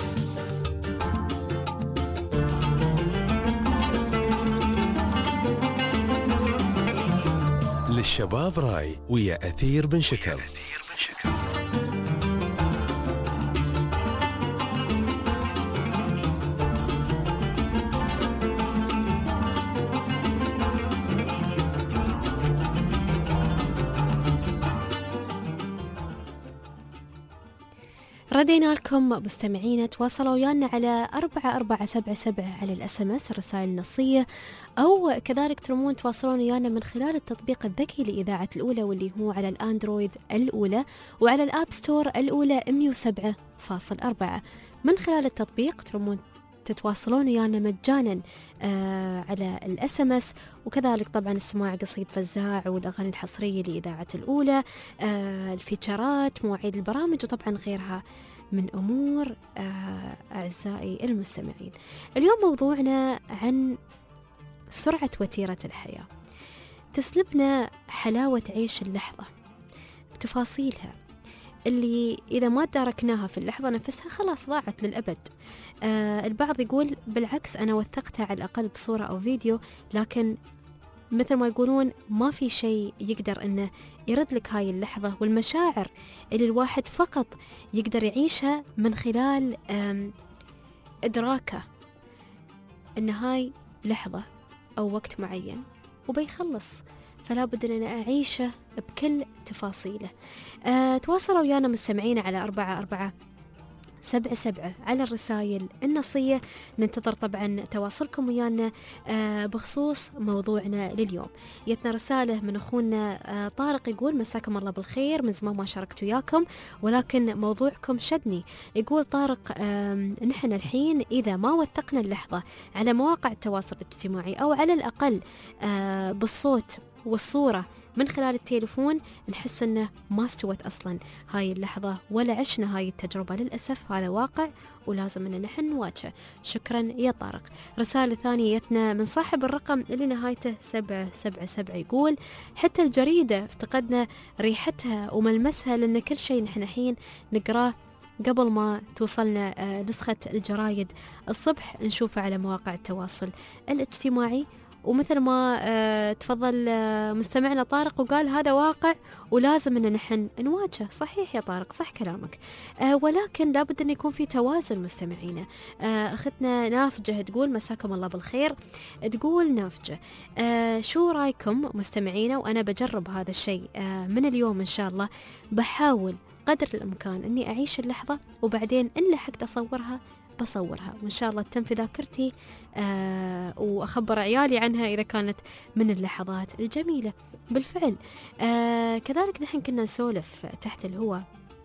Speaker 1: للشباب راي ويا أثير بن شكر.
Speaker 2: ردينا لكم مستمعينا، تواصلوا ويانا على 4477 على الSMS الرسائل النصية، أو كذلك ترمون تواصلون ويانا من خلال التطبيق الذكي لإذاعة الأولى واللي هو على الأندرويد الأولى، وعلى الآب ستور الأولى 107.4. من خلال التطبيق ترمون تتواصلون ويانا مجانا على الSMS، وكذلك طبعا السماع قصيد فزاع والأغاني الحصرية لإذاعة الأولى، الفيتشرات، مواعيد البرامج، وطبعا غيرها من أمور. أعزائي المستمعين، اليوم موضوعنا عن سرعة وتيرة الحياة، تسلبنا حلاوة عيش اللحظة بتفاصيلها اللي إذا ما تداركناها في اللحظة نفسها خلاص ضاعت للأبد. البعض يقول بالعكس أنا وثقتها على الأقل بصورة أو فيديو، لكن مثل ما يقولون ما في شيء يقدر أنه يرد لك هاي اللحظة والمشاعر اللي الواحد فقط يقدر يعيشها من خلال إدراكه أن هاي لحظة أو وقت معين وبيخلص، فلا بد أن أنا أعيشه بكل تفاصيله. تواصلوا ويانا مستمعين على 4477 على الرسائل النصية. ننتظر طبعا تواصلكم ويانا بخصوص موضوعنا لليوم. جتنا رسالة من أخونا طارق يقول مساكم الله بالخير، من زمان ما شاركت وياكم ولكن موضوعكم شدني. يقول طارق نحن الحين إذا ما وثقنا اللحظة على مواقع التواصل الاجتماعي أو على الأقل بالصوت والصورة من خلال التليفون، نحس انه ما استوت اصلا هاي اللحظة ولا عشنا هاي التجربة. للأسف هذا واقع ولازم ان نحن نواجهه. شكرا يا طارق. رسالة ثانية جتنا من صاحب الرقم اللي نهايته 777 يقول حتى الجريدة افتقدنا ريحتها وملمسها، لان كل شيء نحن الحين نقراه قبل ما توصلنا نسخة الجرايد الصبح نشوفه على مواقع التواصل الاجتماعي، ومثل ما تفضل مستمعنا طارق وقال هذا واقع ولازم ان نحن نواجهه. صحيح يا طارق، صح كلامك، ولكن لابد ان يكون في توازن مستمعينا. اختنا نافجة تقول مساكم الله بالخير، تقول نافجة شو رايكم مستمعينا، وانا بجرب هذا الشيء من اليوم ان شاء الله، بحاول قدر الامكان اني اعيش اللحظة وبعدين ان لحقت اصورها بصورها، وإن شاء الله تتم في ذاكرتي وأخبر عيالي عنها إذا كانت من اللحظات الجميلة. بالفعل كذلك نحن كنا نسولف تحت الهواء،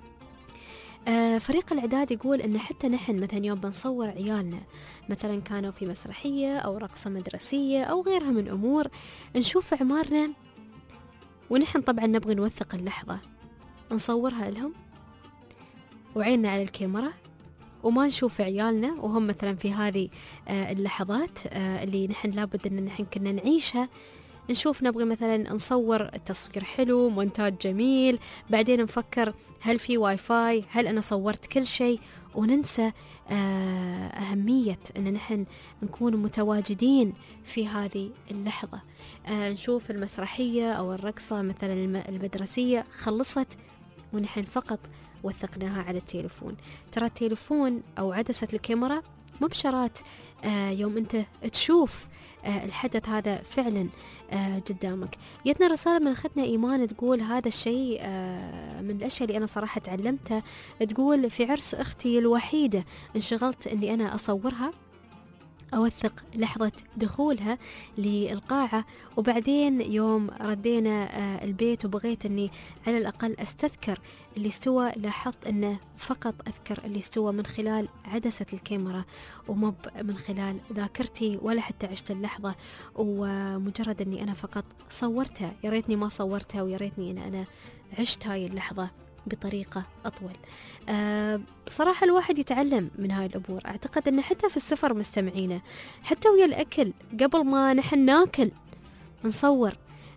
Speaker 2: فريق الإعداد يقول إن حتى نحن مثلا يوم بنصور عيالنا مثلا كانوا في مسرحية أو رقصة مدرسية أو غيرها من أمور، نشوف أعمارنا ونحن طبعا نبغي نوثق اللحظة، نصورها لهم وعيننا على الكاميرا وما نشوف عيالنا وهم مثلا في هذه اللحظات اللي نحن لابد ان نحن كنا نعيشها. نشوف نبغي مثلا نصور تصوير حلو، مونتاج جميل، بعدين نفكر هل في واي فاي، هل انا صورت كل شيء، وننسى أهمية ان نحن نكون متواجدين في هذه اللحظة. نشوف المسرحية او الرقصة مثلا المدرسية خلصت ونحن فقط وثقناها على التليفون. ترى التليفون أو عدسة الكاميرا مبشرات يوم أنت تشوف الحدث هذا فعلا قدامك. جتنا رسالة من أختنا إيمان تقول هذا الشيء من الأشياء اللي أنا صراحة تعلمتها. تقول في عرس أختي الوحيدة انشغلت أني أنا أصورها، أوثق لحظة دخولها للقاعة، وبعدين يوم ردينا البيت وبغيت أني على الأقل أستذكر اللي استوى، لاحظت أنه فقط أذكر اللي استوى من خلال عدسة الكاميرا ومب من خلال ذاكرتي، ولا حتى عشت اللحظة، ومجرد أني أنا فقط صورتها. يا ريتني ما صورتها، ويا ريتني أن أنا عشت هاي اللحظة بطريقة أطول. صراحة الواحد يتعلم من هاي الأمور. أعتقد أن حتى في السفر مستمعينا، حتى ويا الأكل قبل ما نحن ناكل نصور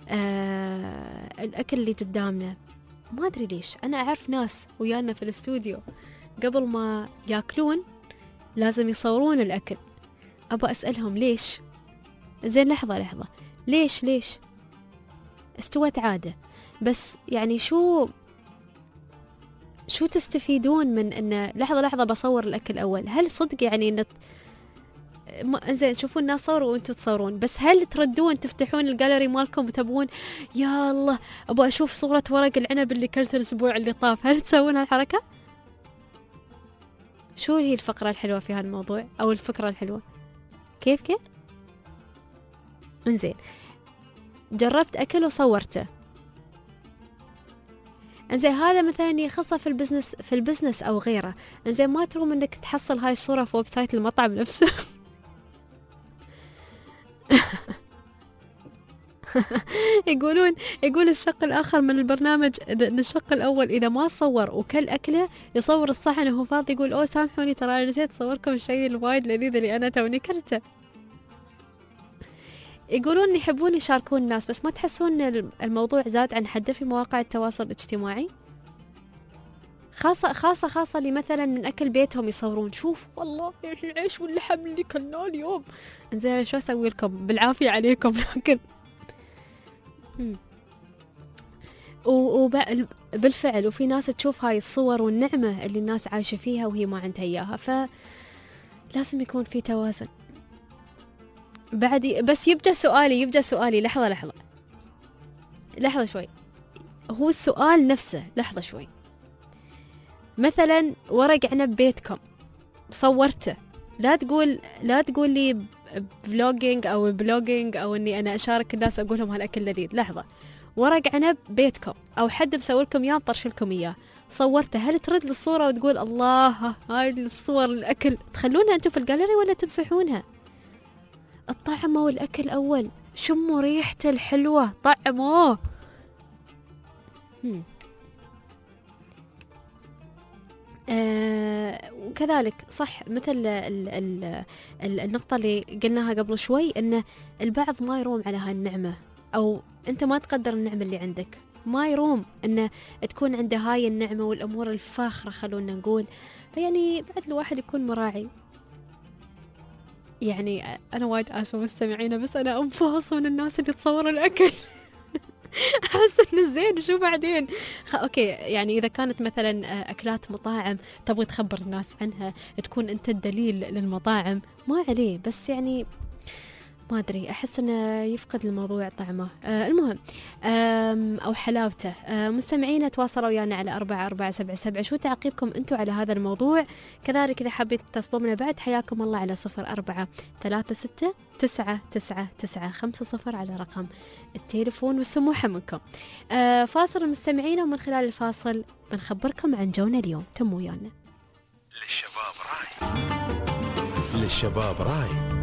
Speaker 2: الأكل اللي قدامنا. ما أدري ليش أنا أعرف ناس ويانا في الاستوديو قبل ما ياكلون لازم يصورون الأكل. أبغى أسألهم ليش؟ زين لحظة ليش استوت عادة، بس يعني شو تستفيدون من ان لحظة بصور الاكل اول؟ هل صدق يعني ان زين تشوفون الناس صوروا وانتم تصورون، بس هل تردون تفتحون الجاليري مالكم وتبون يا الله ابغى اشوف صورة ورق العنب اللي كلته الاسبوع اللي طاف؟ هل تسوون هالحركة؟ شو هي الفقرة الحلوة في هالموضوع او الفكرة الحلوة؟ كيف انزين جربت اكل وصورته، انزين هذا مثلا يخصه في البزنس او غيره، انزين ما تروم انك تحصل هاي الصورة في ويب سايت المطعم نفسه. يقول الشق الاخر من البرنامج ان الشق الاول اذا ما صور وكل اكله يصور الصحن وهو فاضي يقول اوه سامحوني ترى انا نسيت اصوركم الشيء الوايد لذيذ اللي انا توني كلته. يقولون يحبون يشاركون الناس، بس ما تحسون ان الموضوع زاد عن حده في مواقع التواصل الاجتماعي؟ خاصة اللي مثلا من أكل بيتهم يصورون شوف والله العيش واللحم اللي كلناه اليوم. انزين شو أسوي لكم؟ بالعافية عليكم. لكن بالفعل وفي ناس تشوف هاي الصور والنعمة اللي الناس عايشة فيها وهي ما عندها إياها، فلازم يكون في توازن. بعد بس يبدأ سؤالي لحظة شوي. هو السؤال نفسه لحظة شوي. مثلا ورق عنب بيتكم صورته، لا تقول لي بلوجينج او اني انا اشارك الناس اقول لهم هالاكل لذيذ. لحظة، ورق عنب بيتكم او حد مسوي لكم اياه طرش لكم اياه صورته، هل ترد للصورة وتقول الله هاي الصور الاكل تخلونها انتم في الجاليري ولا تمسحونها؟ الطعم والأكل أول، شموا ريحته الحلوة، طعموه. وكذلك صح مثل النقطة اللي قلناها قبل شوي، أن البعض ما يروم على هاي النعمة، أو أنت ما تقدر النعمة اللي عندك، ما يروم أن تكون عنده هاي النعمة والأمور الفاخرة خلونا نقول. فيعني بعد الواحد يكون مراعي. يعني أنا وايد آسفة مستمعينا، بس أنا أنفاص من الناس اللي تصور الأكل. أحس إنه زين وشو بعدين. أوكي، يعني إذا كانت مثلا أكلات مطاعم تبغي تخبر الناس عنها، تكون أنت الدليل للمطاعم، ما عليه، بس يعني ما أدري، أحس أنه يفقد الموضوع طعمه. المهم أو حلاوته. مستمعينا تواصلوا ويانا على 4477. شو تعقيبكم أنتوا على هذا الموضوع؟ كذلك إذا حابين تتصلون بعد حياكم الله على 0436999950 على رقم التليفون والسموحة منكم. فاصل مستمعينا، ومن خلال الفاصل بنخبركم عن جونا اليوم. تموا ويانا.
Speaker 1: للشباب راي.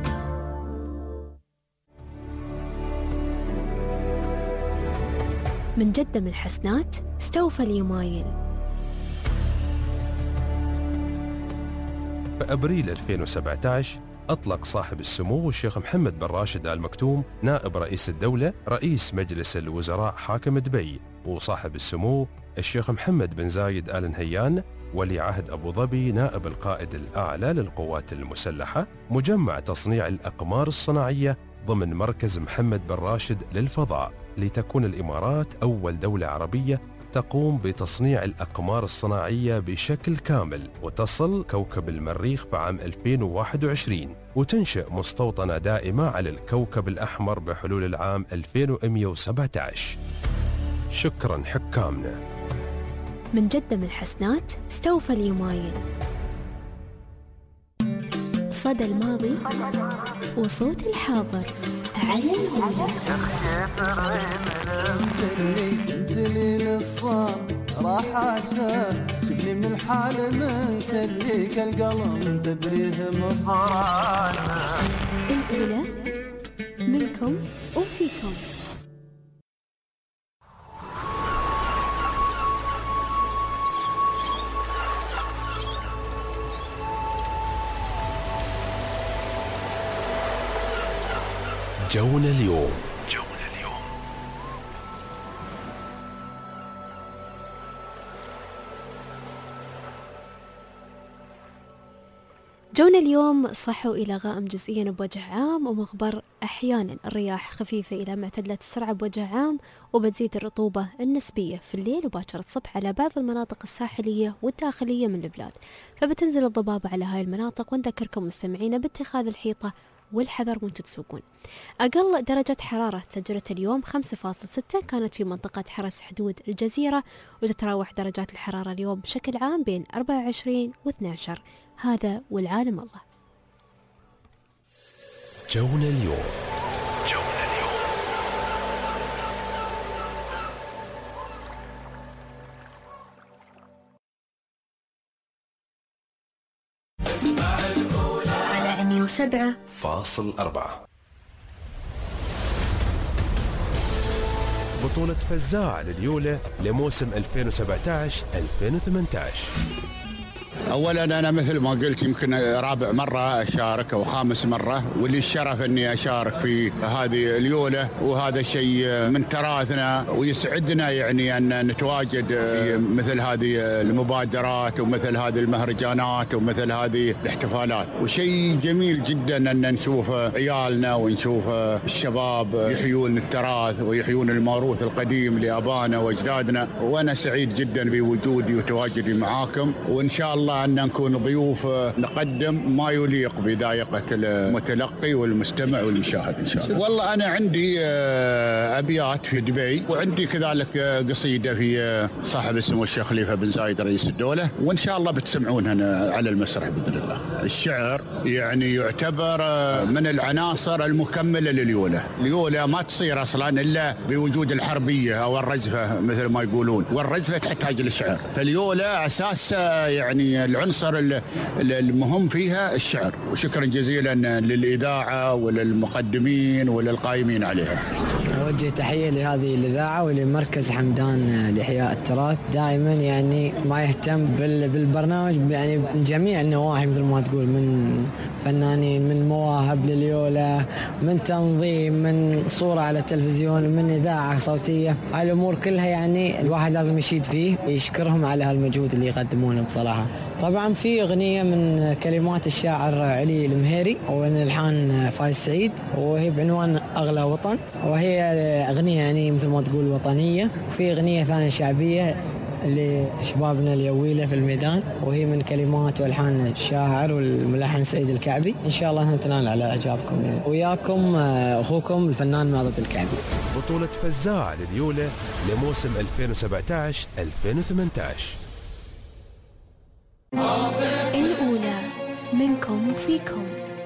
Speaker 2: من جدة من الحسنات استوفى اليمايل.
Speaker 1: في أبريل 2017 أطلق صاحب السمو الشيخ محمد بن راشد آل مكتوم نائب رئيس الدولة رئيس مجلس الوزراء حاكم دبي، وصاحب السمو الشيخ محمد بن زايد آل نهيان ولي عهد أبو ظبي نائب القائد الأعلى للقوات المسلحة مجمع تصنيع الأقمار الصناعية ضمن مركز محمد بن راشد للفضاء، لتكون الإمارات أول دولة عربية تقوم بتصنيع الأقمار الصناعية بشكل كامل، وتصل كوكب المريخ في عام 2021، وتنشئ مستوطنة دائمة على الكوكب الأحمر بحلول العام 2117. شكرا حكامنا.
Speaker 2: من جدة من الحسنات استوفى اليمايل. صدى الماضي وصوت الحاضر على الهواء.
Speaker 16: دليل الصام راحته، شفني من الحال مسليك القلم تبريه مفرانا.
Speaker 2: الأولى منكم وفيكم.
Speaker 1: جونا اليوم.
Speaker 2: جونا اليوم صحوا إلى غائم جزئيا بوجه عام ومغبر أحيانا، الرياح خفيفة إلى معتدلة السرعة بوجه عام، وبتزيد الرطوبة النسبية في الليل وباكر الصبح على بعض المناطق الساحلية والداخلية من البلاد، فبتنزل الضبابة على هاي المناطق. ونذكركم مستمعينا باتخاذ الحيطة والحذر وانتم تسوقون. أقل درجة حرارة سجلت اليوم 5.6 كانت في منطقة حرس حدود الجزيرة، وتتراوح درجات الحرارة اليوم بشكل عام بين 24 و12. هذا والعالم الله.
Speaker 1: جونا اليوم.
Speaker 2: على 107.4.
Speaker 1: بطولة فزاع لليولة لموسم 2017-2018.
Speaker 8: اولا انا مثل ما قلت يمكن رابع مره اشارك او خامس مره، ولي الشرف اني اشارك في هذه اليوله، وهذا شيء من تراثنا ويسعدنا يعني ان نتواجد في مثل هذه المبادرات ومثل هذه المهرجانات ومثل هذه الاحتفالات، وشيء جميل جدا ان نشوف عيالنا ونشوف الشباب يحيون التراث ويحيون الموروث القديم لابائنا واجدادنا. وانا سعيد جدا بوجودي وتواجدي معاكم، وان شاء الله أن نكون ضيوف نقدم ما يليق بذائقة المتلقي والمستمع والمشاهد إن شاء الله. والله أنا عندي أبيات في دبي، وعندي كذلك قصيدة في صاحب السمو الشيخ خليفة بن زايد رئيس الدولة، وإن شاء الله بتسمعونها على المسرح بإذن الله. الشعر يعني يعتبر من العناصر المكملة لليولة. اليولة ما تصير أصلا إلا بوجود الحربية أو الرزفة مثل ما يقولون، والرزفة تحتاج للشعر، فاليولة أساس يعني العنصر المهم فيها الشعر. وشكرا جزيلا للإذاعة وللمقدمين وللقائمين عليها.
Speaker 17: أوجه تحية لهذه الإذاعة ولمركز حمدان لإحياء التراث، دائما يعني ما يهتم بالبرنامج يعني من جميع النواحي مثل ما تقول، من فنانين، من مواهب لليولة، من تنظيم، من صورة على التلفزيون، من إذاعة صوتية. هاي الأمور كلها يعني الواحد لازم يشيد فيه، يشكرهم على هالمجهود اللي يقدمونه بصراحة. طبعا في أغنية من كلمات الشاعر علي المهيري ومن الحان فايز سعيد، وهي بعنوان أغلى وطن، وهي أغنية يعني مثل ما تقول وطنية. وفي أغنية ثانية شعبية لشبابنا اليويلة في الميدان، وهي من كلمات والحان الشاعر والملحن سعيد الكعبي. ان شاء الله تنال على اعجابكم. وياكم اخوكم الفنان ماضي الكعبي.
Speaker 1: بطولة فزاع لليولة لموسم 2017-2018.
Speaker 2: الأولى منكم وفيكم.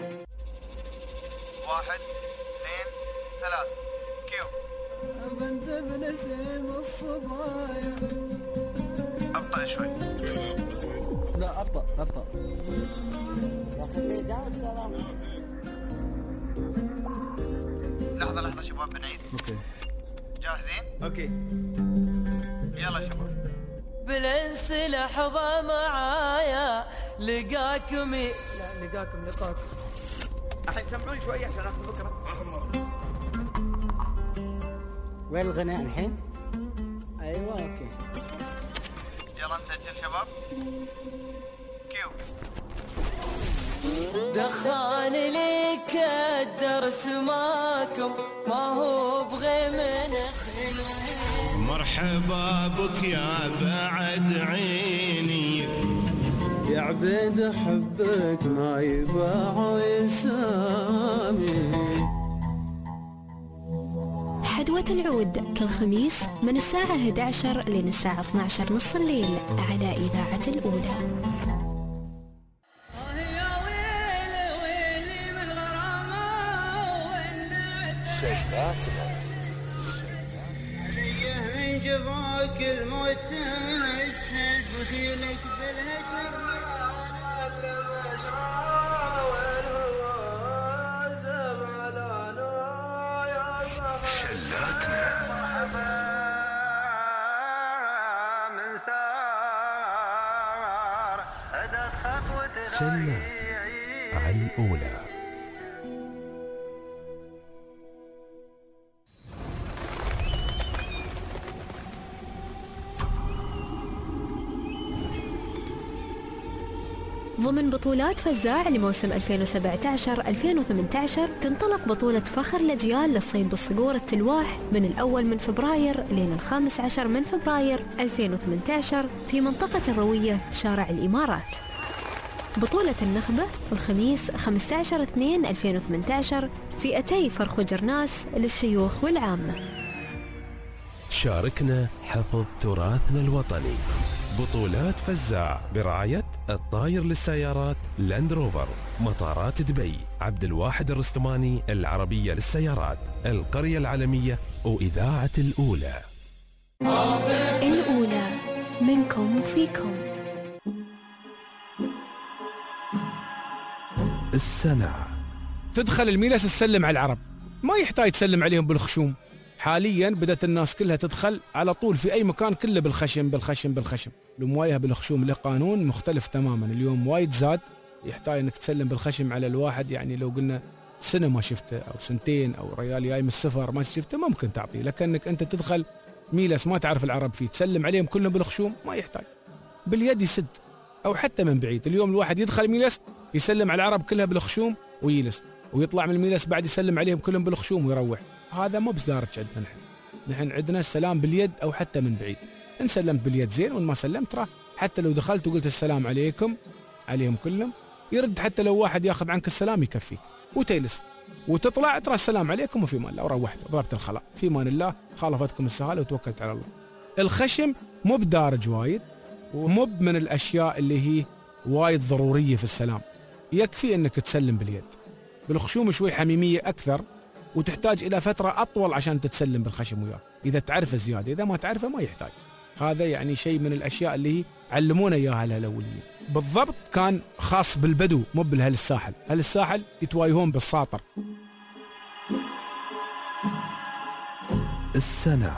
Speaker 18: 1 2 3 كيو.
Speaker 16: بنت بنسيم الصبايا.
Speaker 18: ابطأ شوي.
Speaker 16: لا ابطأ.
Speaker 18: لحظة شباب بنعيد.
Speaker 16: اوكي.
Speaker 18: جاهزين؟
Speaker 16: اوكي.
Speaker 18: يلا شباب.
Speaker 19: بالانس لحظة معايا لقاكم لقاكم
Speaker 18: الحين سمعوني شوي عشان اخذ فكرة. اخر مرة.
Speaker 17: وين الغناء الحين؟ ايوه اوكي.
Speaker 18: يلا نسجل شباب. كيو.
Speaker 19: دخان لي كدر سماكم ما هو بغي من
Speaker 20: مرحبا بك يا بعد عيني،
Speaker 16: يا عبيد احبك ما يباع ويسامي.
Speaker 12: حدوة العود كل خميس من الساعة 11 لين الساعة 12 نص الليل على إذاعة الأولى.
Speaker 16: من جفاك الموت تسهل بخيلك بالهجر
Speaker 1: شلات على الأولى.
Speaker 12: ضمن بطولات فزاع لموسم 2017-2018 تنطلق بطولة فخر الأجيال للصيد بالصقور التلواح من الأول من فبراير لين 15 من فبراير 2018 في منطقة الروية شارع الإمارات. بطولة النخبة الخميس 15/2/2018 في أتي فرخ وجرناس للشيوخ والعامة.
Speaker 1: شاركنا حفظ تراثنا الوطني. بطولات فزاع برعاية الطاير للسيارات لاند روفر، مطارات دبي، عبد الواحد الرستماني العربية للسيارات، القرية العالمية وإذاعة الأولى.
Speaker 2: الأولى منكم وفيكم.
Speaker 1: السنة.
Speaker 21: تدخل الميلس تسلم على العرب، ما يحتاج تسلم عليهم بالخشوم. حاليا بدأت الناس كلها تدخل على طول في أي مكان كله بالخشم. المواجهة بالخشوم له قانون مختلف تماما. اليوم وايد زاد، يحتاج انك تسلم بالخشم على الواحد. يعني لو قلنا سنة ما شفته أو سنتين أو ريال جاي من السفر ما شفته ممكن تعطيه، لكنك أنت تدخل ميلس ما تعرف العرب فيه تسلم عليهم كلهم بالخشوم ما يحتاج. باليد يسد أو حتى من بعيد. اليوم الواحد يدخل ميلس يسلم على العرب كلها بالخشوم ويجلس، ويطلع من الميلس بعد يسلم عليهم كلهم بالخشوم ويروح. هذا مو بصدارج عندنا نحن عندنا السلام باليد أو حتى من بعيد. إن سلمت باليد زين، وإن ما سلمت ترى حتى لو دخلت وقلت السلام عليكم عليهم كلهم يرد. حتى لو واحد ياخذ عنك السلام يكفيك وتجلس وتطلع ترى السلام عليكم وفي مان الله، وروحت ضربت الخلاء في مان الله، خالفتكم السهالة وتوكلت على الله. الخشم مو بدارج وايد ومو من الأشياء اللي هي وايد ضرورية في السلام. يكفي انك تسلم باليد. بالخشوم شوي حميمية أكثر وتحتاج إلى فترة أطول عشان تتسلم بالخشم وياه، إذا تعرفه زيادة. إذا ما تعرفه ما يحتاج. هذا يعني شيء من الأشياء اللي علمونا إياها الأوليين. بالضبط كان خاص بالبدو مو بالأهل الساحل. أهل الساحل يتوايهون بالساطر.
Speaker 1: السنة.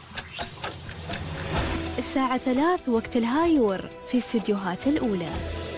Speaker 2: الساعة 3 وقت الهايور في استديوهات الأولى.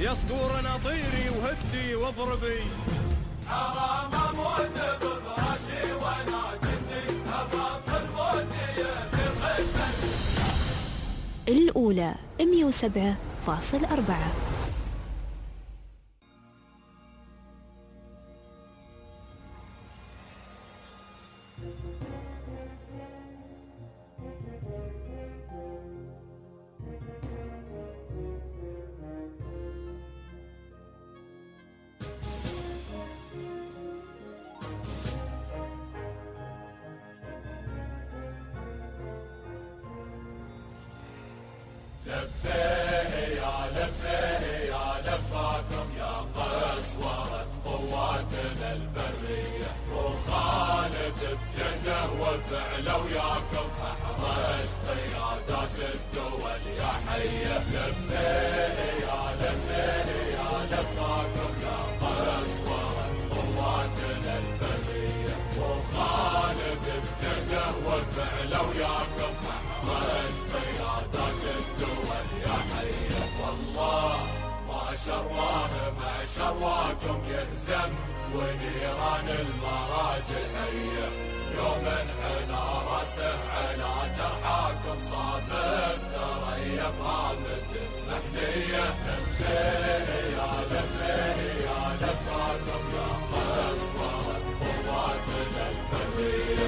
Speaker 3: يا صقور انا طيري وهدي واضربي.
Speaker 22: حرام اموت بفراشي وانا جندي ابطل موتي بقلبي.
Speaker 12: الأولى 107.4.
Speaker 22: لبيه يا لبيه يا لباكم يا قسورة قواتنا البرية، وخالد بجده وفعل وياكم أحرج قيادات الدول يا حية. لبيه يا لبيه يا لباكم يا قسورة قواتنا البرية، وخالد بجده وفعل وياكم أحرج قيادات الدول يا حية. والله ما شرواه ما شرواكم يهزم ونيران المراجل حية، يوم انحنى راسه على جرحاكم صاب الثريا بهامة محنية. لبيه يا لبيه يا لباكم يا قسورة قواتنا البرية.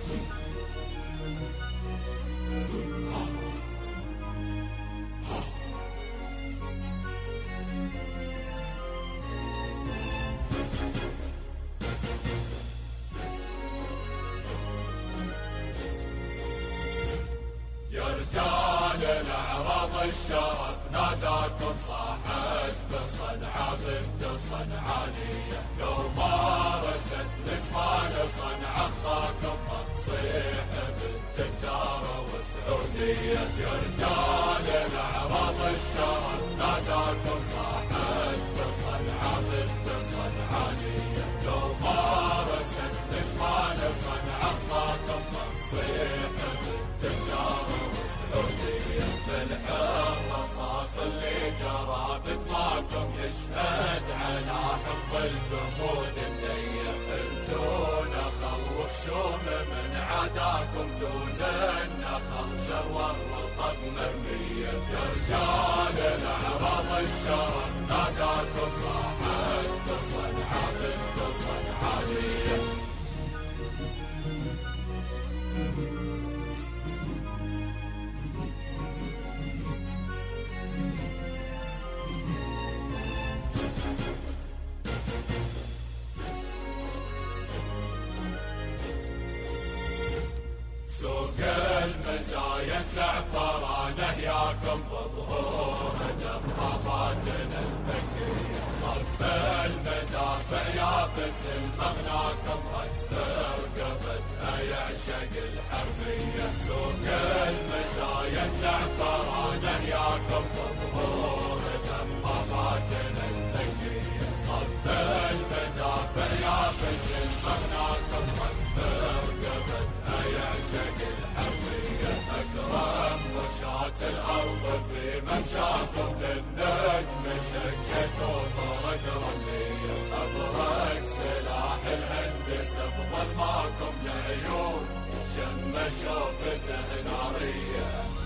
Speaker 22: يا رجال الأعراض الشرف ناداكم صاحت بصنعاء بنت صنعانية، لو مارست نجمان صنعاء أخطاكم تصيح بنت الدار وسعودية. يا رجال الأعراض الشرف ناداكم صاحت بصنعاء بنت صنعانية، لو مارست نجمان صنعاء أخطاكم تصيح بنت الدار وسعودية. بالحر رصاص اللي جرى بدماكم يشهد على حب الجمود النية، انتو نخل وخشوم من عداكم دون النخل شروى الرطب مرمية. يا رجال الأعراض الشرف ناداكم صاحت بصنعاء بنت صنعانية. سوق المزايا زعفرانه ياكم بظهور دباباتنا المكية، صف المدافع يابس المغناكم رسم رقبتها يعشق الحربية. سوق المزايا زعفرانه ياكم بظهور دباباتنا المكية، صف المدافع يابس المغناكم رسم رقبتها يعشق الحربية. أكرم مشاة الأرض في ممشاكم للنجم شكت وطرق رملية، أبرق سلاح الهندس بظلماكم لعيون شم شوفته نارية.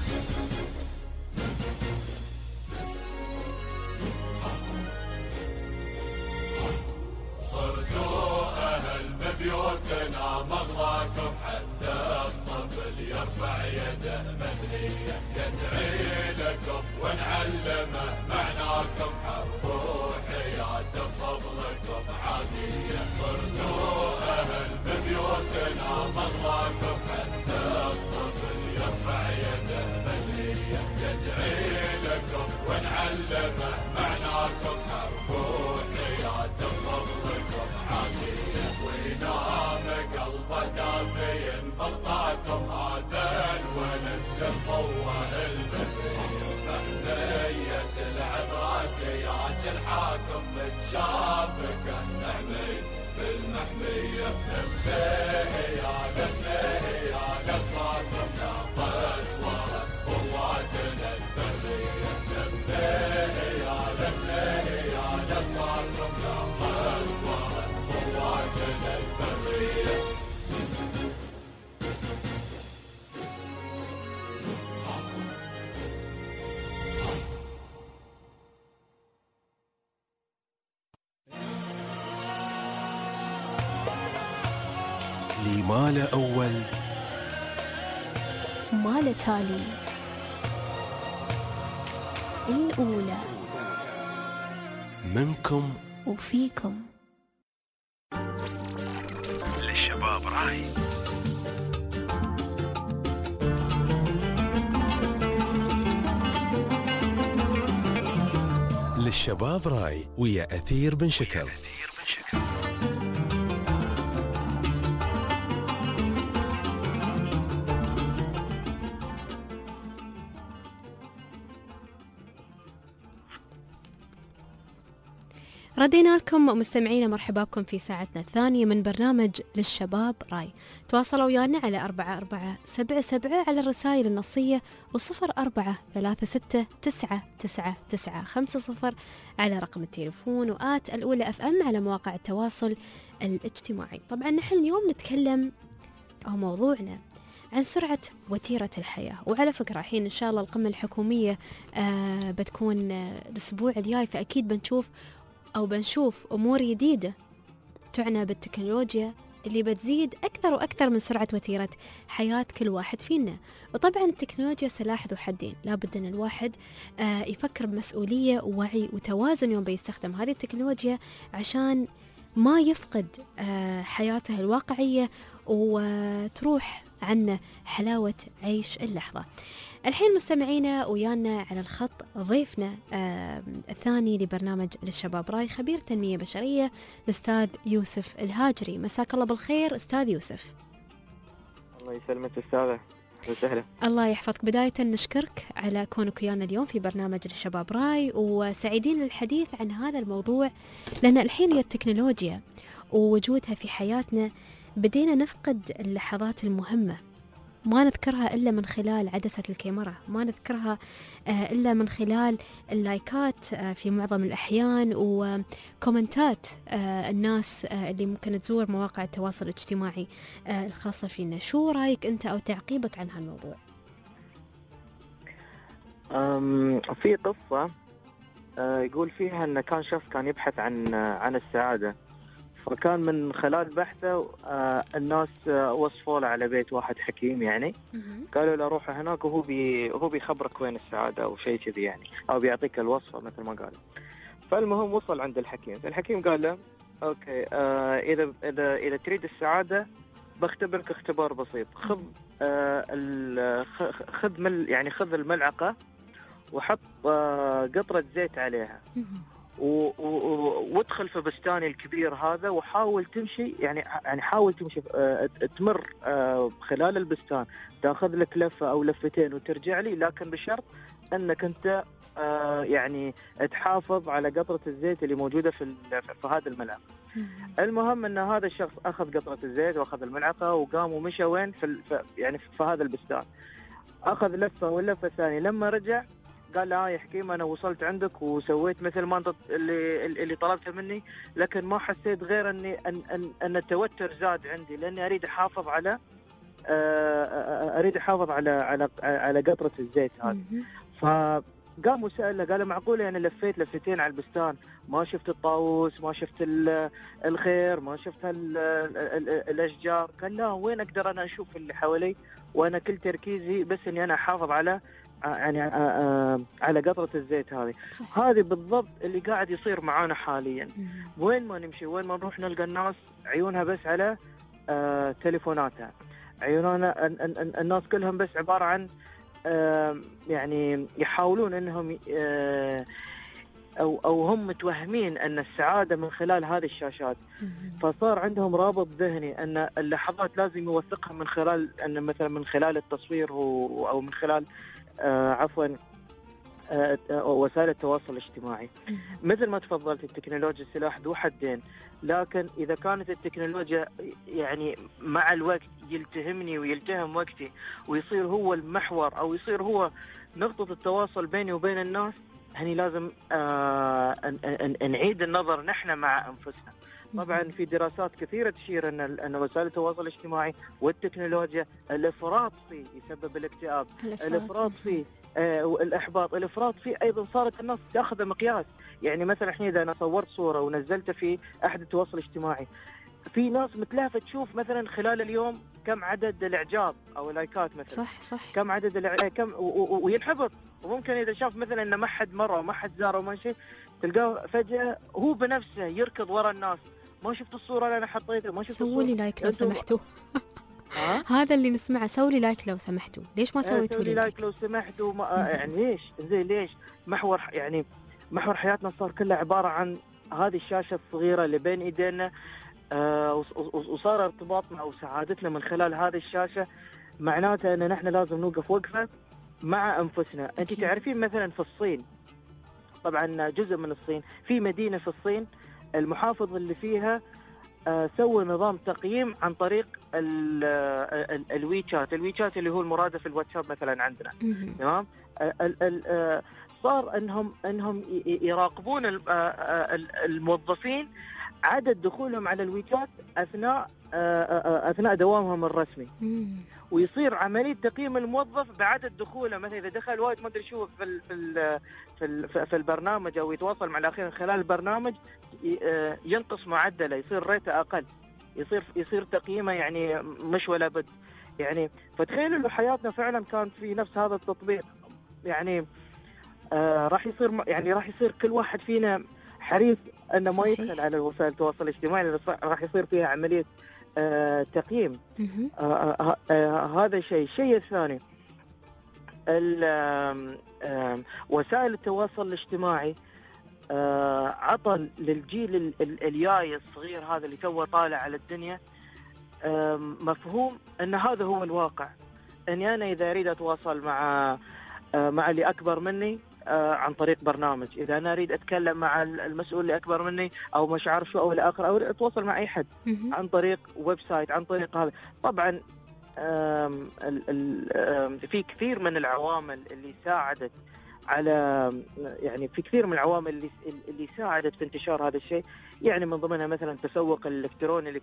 Speaker 22: صرتوا أهل ببيوتنا مغلاكم حتى الطفل يرفع يده مدنية، يدعي لكم ونعلمه معناكم حرب وحياة بفضلكم عادية. صرتوا أهل ببيوتنا مغلاكم حتى الطفل يرفع يده مدنية، يدعي لكم ونعلمه معناكم حرب وحياة بفضلكم عادية. وينام قلبه دافي بغطاكم هذا الولد للقوة البرية، محمية العذراء سياج الحاكم متشابكة نحمي بالمحمية. لبيه يا لبيه يا لباكم يا قسورة قواتنا البرية. لبيه يا لبيه
Speaker 1: اللي ما له أول
Speaker 12: ما له تالي، الأولى
Speaker 1: منكم
Speaker 12: وفيكم.
Speaker 13: للشباب راي.
Speaker 1: للشباب راي ويا أثير بن شكر.
Speaker 2: ردينا لكم مستمعينا، مرحبا بكم في ساعتنا الثانية من برنامج للشباب راي. تواصلوا ويانا على 4477 على الرسائل النصية، و0436999950 على رقم التليفون، وآت الأولى FM على مواقع التواصل الاجتماعي. طبعا نحن اليوم نتكلم أو موضوعنا عن سرعة وتيرة الحياة. وعلى فكرة الحين إن شاء الله القمة الحكومية بتكون الأسبوع الجاي، فأكيد بنشوف أمور جديدة تعنى بالتكنولوجيا اللي بتزيد أكثر وأكثر من سرعة وتيرة حياة كل واحد فينا. وطبعا التكنولوجيا سلاح ذو حدين، لابد أن الواحد يفكر بمسؤولية ووعي وتوازن يوم بيستخدم هذه التكنولوجيا عشان ما يفقد حياته الواقعية وتروح عنه حلاوة عيش اللحظة. الحين مستمعينا ويانا على الخط ضيفنا الثاني لبرنامج للشباب راي، خبير تنمية بشرية الأستاذ يوسف الهاجري. مساك الله بالخير أستاذ يوسف.
Speaker 4: الله يسلمك أستاذة، وسهلا.
Speaker 2: الله يحفظك. بداية نشكرك على كونك ويانا اليوم في برنامج للشباب راي، وسعيدين للحديث عن هذا الموضوع، لأن الحين هي التكنولوجيا ووجودها في حياتنا بدينا نفقد اللحظات المهمة، ما نذكرها إلا من خلال عدسة الكاميرا، ما نذكرها إلا من خلال اللايكات في معظم الأحيان وكومنتات الناس اللي ممكن تزور مواقع التواصل الاجتماعي الخاصة فينا. شو رأيك أنت أو تعقيبك عن هالموضوع؟
Speaker 4: في قصة يقول فيها أن كان شخص كان يبحث عن السعادة، فكان من خلال بحثه الناس وصفوا له على بيت واحد حكيم، يعني قالوا له روح هناك وهو بيخبرك وين السعادة أو شيء كذي يعني، أو بيعطيك الوصفة مثل ما قال. فالمهم وصل عند الحكيم، الحكيم قال له أوكي إذا تريد السعادة بختبرك اختبار بسيط، خذ الملعقة وحط قطرة زيت عليها وادخل في بستاني الكبير هذا وحاول تمشي، يعني حاول تمشي تمر خلال البستان، تاخذ لك لفة أو لفتين وترجع لي، لكن بشرط أنك أنت يعني تحافظ على قطرة الزيت اللي موجودة في هذا الملعقة. المهم أن هذا الشخص أخذ قطرة الزيت وأخذ الملعقة وقام ومشى وين في هذا البستان، أخذ لفة واللفة الثانية. لما رجع قال له يا حكيم أنا وصلت عندك وسويت مثل ما أنت اللي طلبته مني، لكن ما حسيت غير أن التوتر زاد عندي، لأني أريد أحافظ على قطرة الزيت هذه. فقام وسأله قال له معقولة أنا لفيت لفتين على البستان ما شفت الطاووس، ما شفت الخير، ما شفت الأشجار؟ قال لا، وين أقدر أنا أشوف اللي حوالي وأنا كل تركيزي بس أني أنا أحافظ على قطرة الزيت هذه. هذه بالضبط اللي قاعد يصير معانا حاليا. وين ما نمشي وين ما نروح نلقى الناس عيونها بس على تليفوناتها، عيوننا الناس كلهم بس عبارة عن يعني يحاولون انهم او هم متوهمين ان السعادة من خلال هذه الشاشات. فصار عندهم رابط ذهني ان اللحظات لازم يوثقها من خلال ان مثلا من خلال التصوير او من خلال وسائل التواصل الاجتماعي. مثل ما تفضلت، التكنولوجيا سلاح ذو حدين، لكن إذا كانت التكنولوجيا يعني مع الوقت يلتهمني ويلتهم وقتي ويصير هو المحور أو يصير هو نقطة التواصل بيني وبين الناس، يعني لازم نعيد النظر نحن مع أنفسنا. طبعا في دراسات كثيرة تشير أن وسائل التواصل الاجتماعي والتكنولوجيا الإفراط فيه يسبب الاكتئاب، الإفراط فيه والإحباط، الإفراط فيه أيضا صارت الناس تأخذ مقياس. يعني مثلا إحنا إذا أنا صورت صورة ونزلتها في أحد التواصل الاجتماعي، في ناس متلهفة تشوف مثلا خلال اليوم كم عدد الاعجاب او اللايكات مثلا،
Speaker 2: صح
Speaker 4: كم عدد كم وينحبط. وممكن اذا شاف مثلا انه ما حد مره وما حد زاره وما شيء، تلقاه فجاه هو بنفسه يركض ورا الناس، ما شفت الصوره اللي انا حطيتها، ما شفت
Speaker 2: سووا لي لايك لو سمحتوا. هذا اللي نسمعه، سووا لي لايك لو سمحتوا، ليش ما سويتوا لي
Speaker 4: لايك لو سمحتوا؟ يعني ليش زي ليش محور حياتنا صار كله عباره عن هذه الشاشه الصغيره اللي بين ايدينا، وصار ارتباطنا او سعادتنا من خلال هذه الشاشه. معناته ان نحن لازم نوقف وقفه مع انفسنا. انت تعرفين مثلا في الصين، طبعا جزء من الصين، في مدينه في الصين المحافظ اللي فيها سوى نظام تقييم عن طريق الويتشات اللي هو المرادف الواتساب مثلا عندنا، تمام؟ صار انهم يراقبون الموظفين عدد دخولهم على الويتشات اثناء دوامهم الرسمي، ويصير عمليه تقييم الموظف بعدد دخوله. مثلا اذا دخل وايد ما ادري شو في البرنامج او يتواصل مع الاخرين خلال البرنامج، ينقص معدله، يصير ريته اقل، يصير تقييمه يعني مش ولا بد يعني. فتخيلوا لو حياتنا فعلا كانت في نفس هذا التطبيق، يعني راح يصير كل واحد فينا حريص انه ما يدخل على وسائل التواصل الاجتماعي، لأنه راح يصير فيها عمليه تقييم. هذا الشيء الثاني، وسائل التواصل الاجتماعي عطى للجيل الجاي الصغير هذا اللي توه طالع على الدنيا مفهوم ان هذا هو الواقع، اني انا اذا اريد اتواصل مع اللي اكبر مني عن طريق برنامج، اذا انا اريد اتكلم مع المسؤول اللي اكبر مني او مش عارف شو او الاخر، او اتواصل مع اي حد عن طريق ويب سايت، عن طريق هذا. طبعا في كثير من العوامل اللي ساعدت على، يعني في كثير من العوامل اللي ساعدت في انتشار هذا الشيء، يعني من ضمنها مثلا التسوق الالكتروني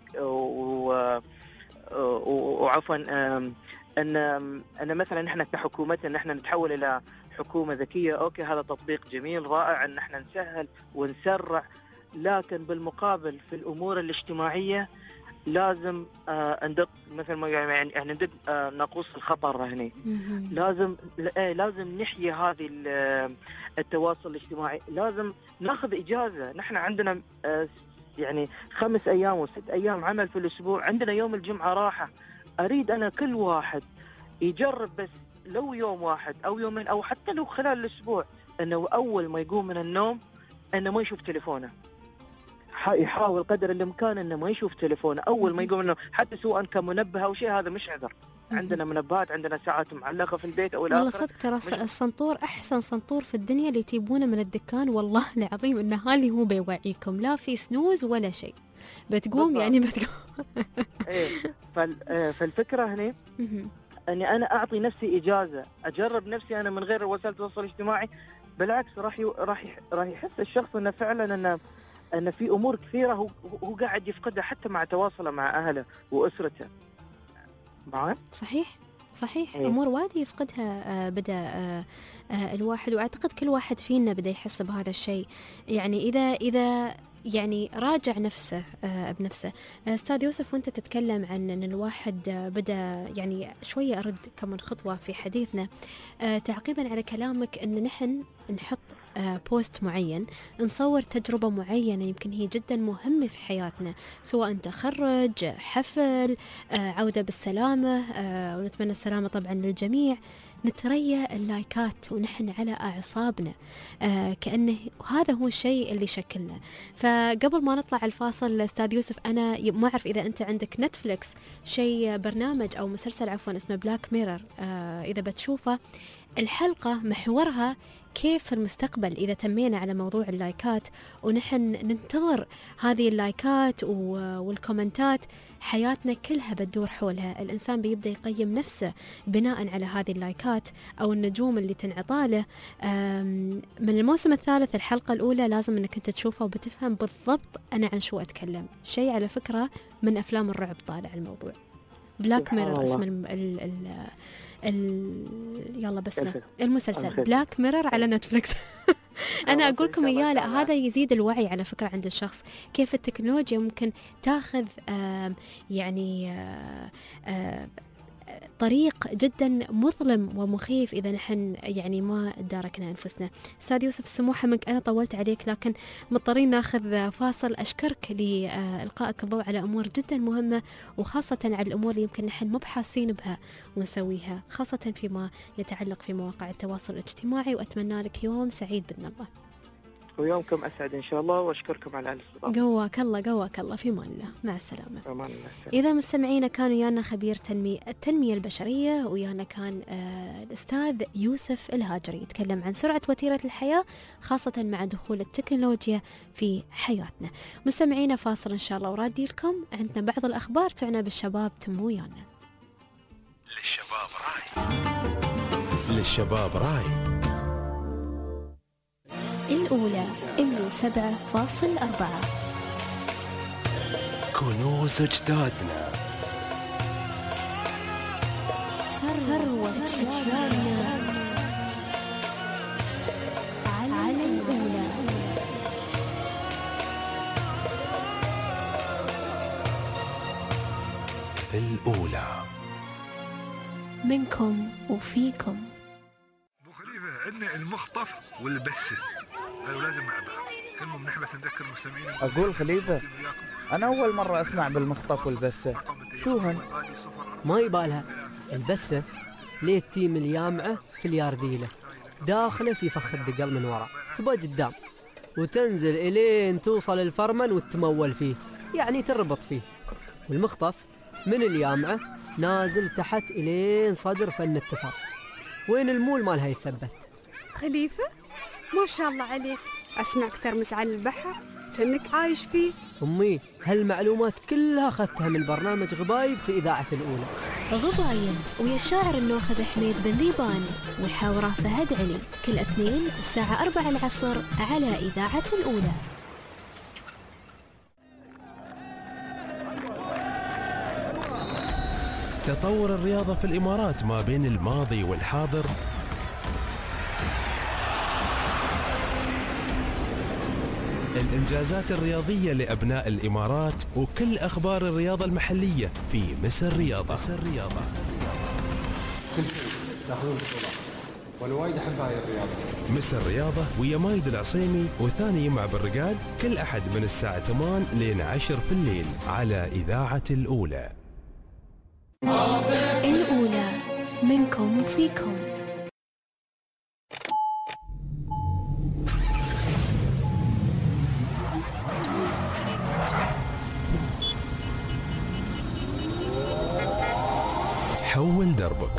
Speaker 4: وعفوا ان مثلا احنا كحكومتنا ان احنا نتحول الى حكومه ذكيه. اوكي، هذا تطبيق جميل رائع ان احنا نسهل ونسرع، لكن بالمقابل في الامور الاجتماعيه لازم ندق مثل ما يعني ندق ناقوس الخطر هنا. لازم نحيي هذه التواصل الاجتماعي، لازم ناخذ اجازه. نحن عندنا يعني 5 أيام و6 أيام عمل في الاسبوع، عندنا يوم الجمعه راحه. اريد انا كل واحد يجرب بس لو يوم واحد او يومين او حتى لو خلال الاسبوع، انه اول ما يقوم من النوم انه ما يشوف تليفونه، يحاول قدر الامكان انه ما يشوف تليفونه اول ما يقوم من النوم، حتى سواء كمنبه او شيء، هذا مش عذر. عندنا منبهات، عندنا ساعات معلقه في البيت او
Speaker 2: والله صدق ترى السنطور احسن سنطور في الدنيا اللي تجيبونه من الدكان، والله العظيم انه هالي هو بيوعيكم، لا في سنوز ولا شيء، بتقوم يعني بتقوم.
Speaker 4: فالفكره هنا اني انا اعطي نفسي اجازه، اجرب نفسي انا من غير وسائل التواصل الاجتماعي. بالعكس راح يحس الشخص انه فعلا ان في امور كثيره هو قاعد يفقدها حتى مع تواصله مع اهله واسرته. معاي؟
Speaker 2: صحيح امور وايد يفقدها بدا الواحد، واعتقد كل واحد فينا بدا يحس بهذا الشيء. يعني اذا يعني راجع نفسه بنفسه. أستاذ يوسف، وانت تتكلم عن أن الواحد بدأ يعني شوية أرد كمان خطوة في حديثنا تعقيبا على كلامك أن نحن نحط بوست معين، نصور تجربة معينة يمكن هي جدا مهمة في حياتنا، سواء تخرج، حفل، عودة بالسلامة، ونتمنى السلامة طبعا للجميع. نتريا اللايكات ونحن على أعصابنا، كأنه هذا هو الشيء اللي شكلنا. فقبل ما نطلع الفاصل أستاذ يوسف، أنا ما أعرف إذا أنت عندك نتفليكس شيء برنامج أو مسلسل عفوا اسمه بلاك ميرور، إذا بتشوفه الحلقة محورها كيف في المستقبل إذا تمينا على موضوع اللايكات ونحن ننتظر هذه اللايكات والكومنتات، حياتنا كلها بتدور حولها. الإنسان بيبدأ يقيم نفسه بناء على هذه اللايكات أو النجوم اللي تنعطاله. من الموسم الثالث الحلقة الأولى لازم أنك أنت تشوفها وبتفهم بالضبط أنا عن شو أتكلم. شيء على فكرة من أفلام الرعب طالع الموضوع. بلاك ميرور اسم يلا بس المسلسل بلاك ميرور على نتفليكس. أنا أقول لكم إياه، لا هذا يزيد الوعي على فكرة عند الشخص، كيف التكنولوجيا ممكن تاخذ يعني طريق جدا مظلم ومخيف إذا نحن يعني ما داركنا أنفسنا. أستاذ يوسف السموحة منك، أنا طولت عليك لكن مضطرين ناخذ فاصل. أشكرك لإلقائك الضوء على أمور جدا مهمة، وخاصة على الأمور اللي يمكن نحن مو بحاسين بها ونسويها، خاصة فيما يتعلق في مواقع التواصل الاجتماعي. وأتمنى لك يوم سعيد بإذن الله.
Speaker 4: ويومكم أسعد إن شاء الله، وأشكركم على الاستضافة.
Speaker 2: قواك الله قواك الله، في أمان الله، مع السلامة.
Speaker 4: أمان الله.
Speaker 2: إذا مستمعينا كان ويانا خبير التنمية البشرية، ويانا كان الأستاذ يوسف الهاجري يتكلم عن سرعة وتيرة الحياة خاصة مع دخول التكنولوجيا في حياتنا. مستمعينا فاصل إن شاء الله ورادي لكم، عندنا بعض الأخبار تعنى بالشباب، تموا ويانا.
Speaker 1: للشباب راي، للشباب راي.
Speaker 12: الأولى 107.4
Speaker 1: كنوز أجدادنا،
Speaker 12: ثروة أجيالنا على الأولى.
Speaker 1: الأولى
Speaker 12: منكم وفيكم.
Speaker 9: ابو خليفه عندنا المخطف والبسه، قالوا لازم مع بعض. المهم نحن بس نذكر المستمعين.
Speaker 10: اقول خليفه انا اول مره اسمع بالمخطف والبسه، شو هن؟
Speaker 23: ما يبالها البسه ليه التيم اليامعه في اليارديله، داخله في فخ الدقل من وراء، تبقى قدام وتنزل الين توصل الفرمن وتمول فيه، يعني تربط فيه. والمخطف من اليامعه نازل تحت الين صدر فن التفاق، وين المول مالها يثبت.
Speaker 24: خليفة ما شاء الله عليك، أسمعك ترمس على البحر كأنك عايش فيه.
Speaker 23: أمي هالمعلومات كلها أخذتها من برنامج غبايب في إذاعة الأولى.
Speaker 12: غبايب ويا الشاعر النوخذ حميد بن ذيبان وحاوره فهد علي، كل اثنين الساعة 4 العصر على إذاعة الأولى.
Speaker 1: تطور الرياضة في الإمارات ما بين الماضي والحاضر، الإنجازات الرياضية لأبناء الإمارات، وكل أخبار الرياضة المحلية في مصر رياضة.
Speaker 25: كل شيء تاخذون بطولات، وانا وايد احب هاي الرياضة.
Speaker 1: مصر رياضة ويا مايد العصيمي وثاني يمع بالرقاد، كل أحد من الساعة 8 لين 10 في الليل على إذاعة الأولى.
Speaker 12: الأولى منكم وفيكم.
Speaker 1: حول دربك.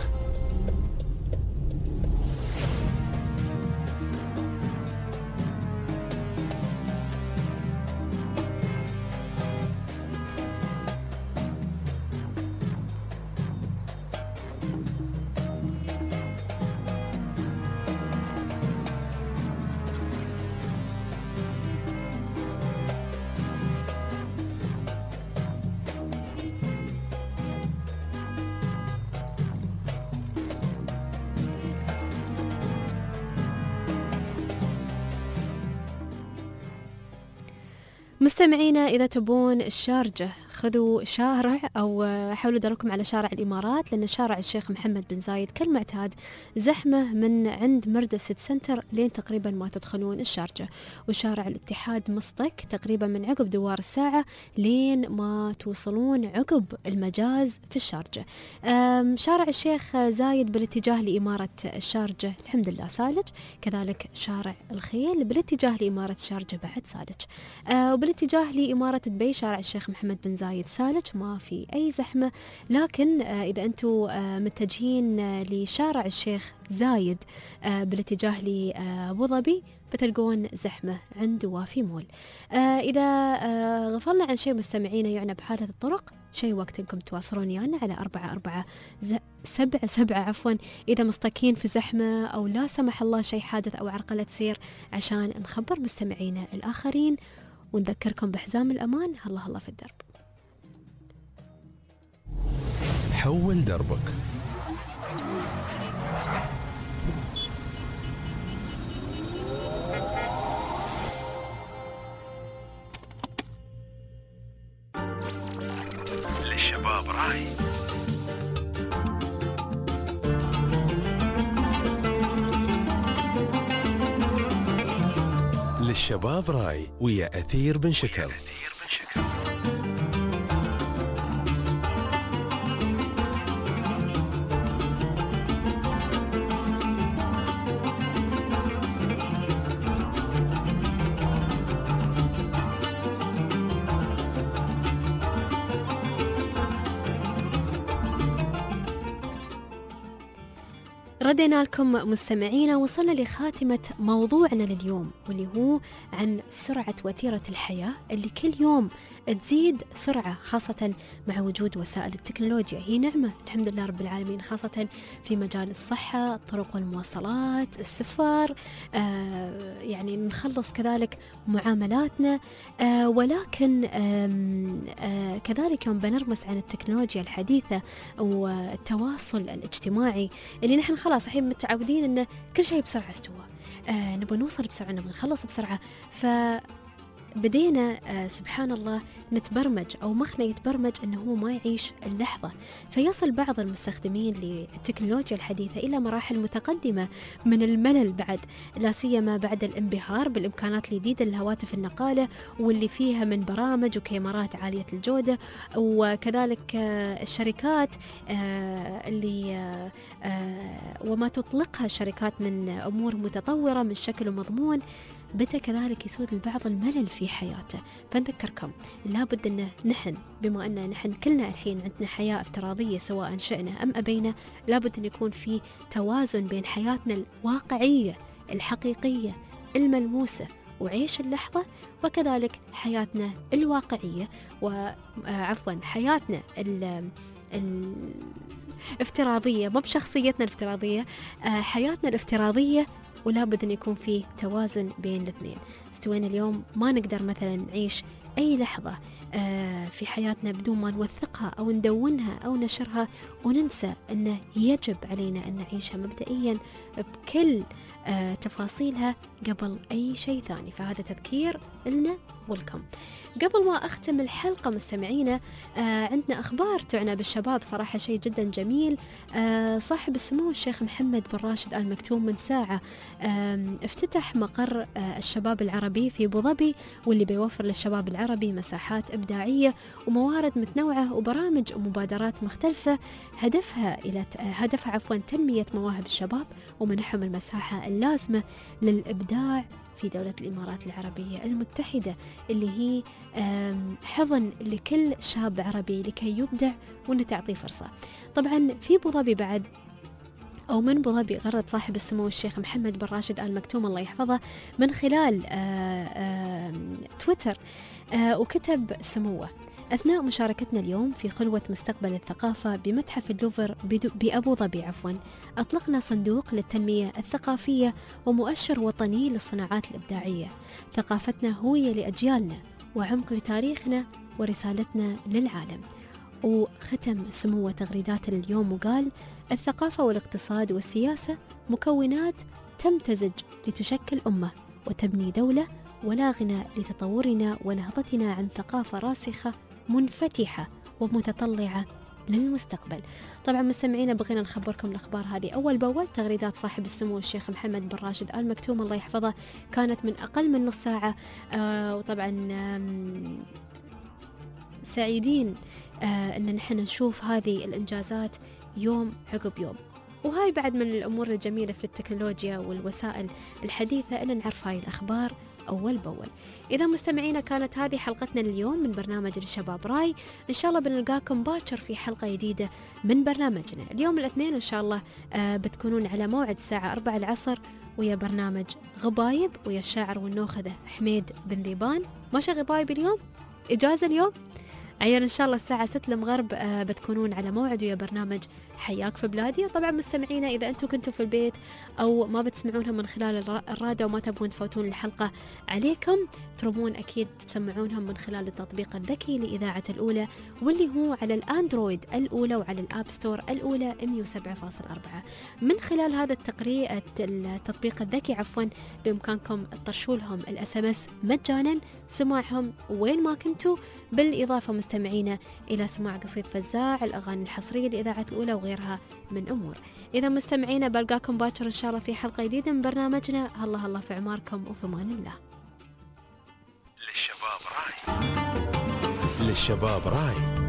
Speaker 2: مستمعينا إذا تبون الشارجة خذوا شارع أو حاولوا دوركم على شارع الإمارات، لأن شارع الشيخ محمد بن زايد كالمعتاد زحمة من عند مردف سيتي سنتر لين تقريبا ما تدخلون الشارجة، وشارع الاتحاد مصطك تقريبا من عقب دوار الساعة لين ما توصلون عقب المجاز في الشارجة. شارع الشيخ زايد بالاتجاه لإمارة الشارجة الحمد لله سالج، كذلك شارع الخيل بالاتجاه لإمارة الشارجة بعد سالج، وبالاتجاه لإمارة دبي شارع الشيخ محمد بن زايد سالج ما في أي زحمة. لكن إذا أنتم متجهين لشارع الشيخ زايد بالاتجاه لأبو ظبي بتلقون زحمة عند وافي مول. إذا غفلنا عن شيء مستمعين يعني بحالة الطرق، شيء وقت انكم تواصلون يعني على 4477 عفوا إذا مستكين في زحمة أو لا سمح الله شيء حادث أو عرقلة سير، عشان نخبر مستمعينا الآخرين ونذكركم بحزام الأمان. الله الله في الدرب.
Speaker 1: حول دربك. الشباب راي ويا أثير بن شكر.
Speaker 2: ردينا لكم مستمعينا، وصلنا لخاتمة موضوعنا لليوم، واللي هو عن سرعة وتيرة الحياة اللي كل يوم تزيد سرعة، خاصة مع وجود وسائل التكنولوجيا. هي نعمة الحمد لله رب العالمين، خاصة في مجال الصحة، الطرق والمواصلات، السفر، يعني نخلص كذلك معاملاتنا، ولكن كذلك يوم بنرمس عن التكنولوجيا الحديثة والتواصل الاجتماعي اللي نحن خلاص الحين متعودين ان كل شيء بسرعه استوى، نبغى نوصل بسرعه، نبغى نخلص بسرعه، فبدينا سبحان الله نتبرمج او مخنا يتبرمج انه هو ما يعيش اللحظه، فيصل بعض المستخدمين للتكنولوجيا الحديثه الى مراحل متقدمه من الملل بعد، لا سيما بعد الانبهار بالامكانات الجديده للهواتف النقاله واللي فيها من برامج وكاميرات عاليه الجوده، وكذلك الشركات اللي وما تطلقها الشركات من امور متطوره من شكل ومضمون، بدأ كذلك يسود البعض الملل في حياته. فنذكركم لابد أن نحن بما أن نحن كلنا الحين عندنا حياة افتراضية سواء شئنا أم أبينا، لابد أن يكون في توازن بين حياتنا الواقعية الحقيقية الملموسة وعيش اللحظة، وكذلك حياتنا الواقعية وعفوا حياتنا الافتراضية، مو بشخصيتنا الافتراضية، حياتنا الافتراضية، ولا بد أن يكون فيه توازن بين الاثنين. استوينا اليوم ما نقدر مثلا نعيش أي لحظة في حياتنا بدون ما نوثقها أو ندونها أو نشرها، وننسى أنه يجب علينا أن نعيشها مبدئيا بكل تفاصيلها قبل أي شيء ثاني. فهذا تذكير لنا ولكم. قبل ما أختم الحلقة مستمعينا، عندنا أخبار تعنى بالشباب، صراحة شيء جدا جميل. صاحب السمو الشيخ محمد بن راشد آل مكتوم من ساعة افتتح مقر الشباب العربي في أبو ظبي، واللي بيوفر للشباب العربي مساحات إبداعية وموارد متنوعة وبرامج ومبادرات مختلفة هدفها تنمية مواهب الشباب ومنحهم المساحة اللازمة للإبداع في دولة الإمارات العربية المتحدة، اللي هي حضن لكل شاب عربي لكي يبدع وأن تعطيه فرصة. طبعا في أبو ظبي بعد أو من أبو ظبي غرد صاحب السمو الشيخ محمد بن راشد آل مكتوم الله يحفظه من خلال تويتر، وكتب سموه: أثناء مشاركتنا اليوم في خلوة مستقبل الثقافة بمتحف اللوفر بأبو ظبي أطلقنا صندوق للتنمية الثقافية ومؤشر وطني للصناعات الإبداعية. ثقافتنا هوية لأجيالنا وعمق لتاريخنا ورسالتنا للعالم. وختم سمو تغريدات اليوم وقال: الثقافة والاقتصاد والسياسة مكونات تمتزج لتشكل أمة وتبني دولة، ولا غنى لتطورنا ونهضتنا عن ثقافة راسخة منفتحة ومتطلعة للمستقبل. طبعا مستمعينا بغينا نخبركم الأخبار هذه أول بأول. تغريدات صاحب السمو الشيخ محمد بن راشد آل مكتوم الله يحفظه كانت من أقل من نص ساعة، وطبعا سعيدين أن نحن نشوف هذه الإنجازات يوم عقب يوم، وهاي بعد من الأمور الجميلة في التكنولوجيا والوسائل الحديثة أن نعرف هاي الأخبار أول بأول. إذا مستمعينا كانت هذه حلقتنا اليوم من برنامج الشباب راي، إن شاء الله بنلقاكم باكر في حلقة جديدة من برنامجنا اليوم الاثنين إن شاء الله. بتكونون على موعد الساعة 4 العصر ويا برنامج غبايب ويا الشاعر والنوخذة حميد بن ليبان. ماشي غبايب اليوم، إجازة اليوم عيال إن شاء الله الساعة 6 المغرب بتكونون على موعد ويا برنامج حياك في بلادي. طبعا مستمعينا إذا أنتم كنتوا في البيت أو ما بتسمعونها من خلال الراديو وما تبغون تفوتون الحلقة عليكم، ترمون أكيد تسمعونهم من خلال التطبيق الذكي لإذاعة الأولى، واللي هو على الأندرويد الأولى وعلى الآب ستور الأولى 107.4. من خلال هذا التطبيق الذكي بإمكانكم تطرشوا لهم الSMS مجانا، سماعهم وين ما كنتوا، بالإضافة مستمعينا إلى سماع قصيد فزاع، الأغاني الحصرية لإذاعة الأولى وغيرها من أمور. إذا مستمعينا بلقاكم باكر إن شاء الله في حلقة جديدة من برنامجنا. الله في عماركم وفي أمان الله.
Speaker 1: للشباب راي.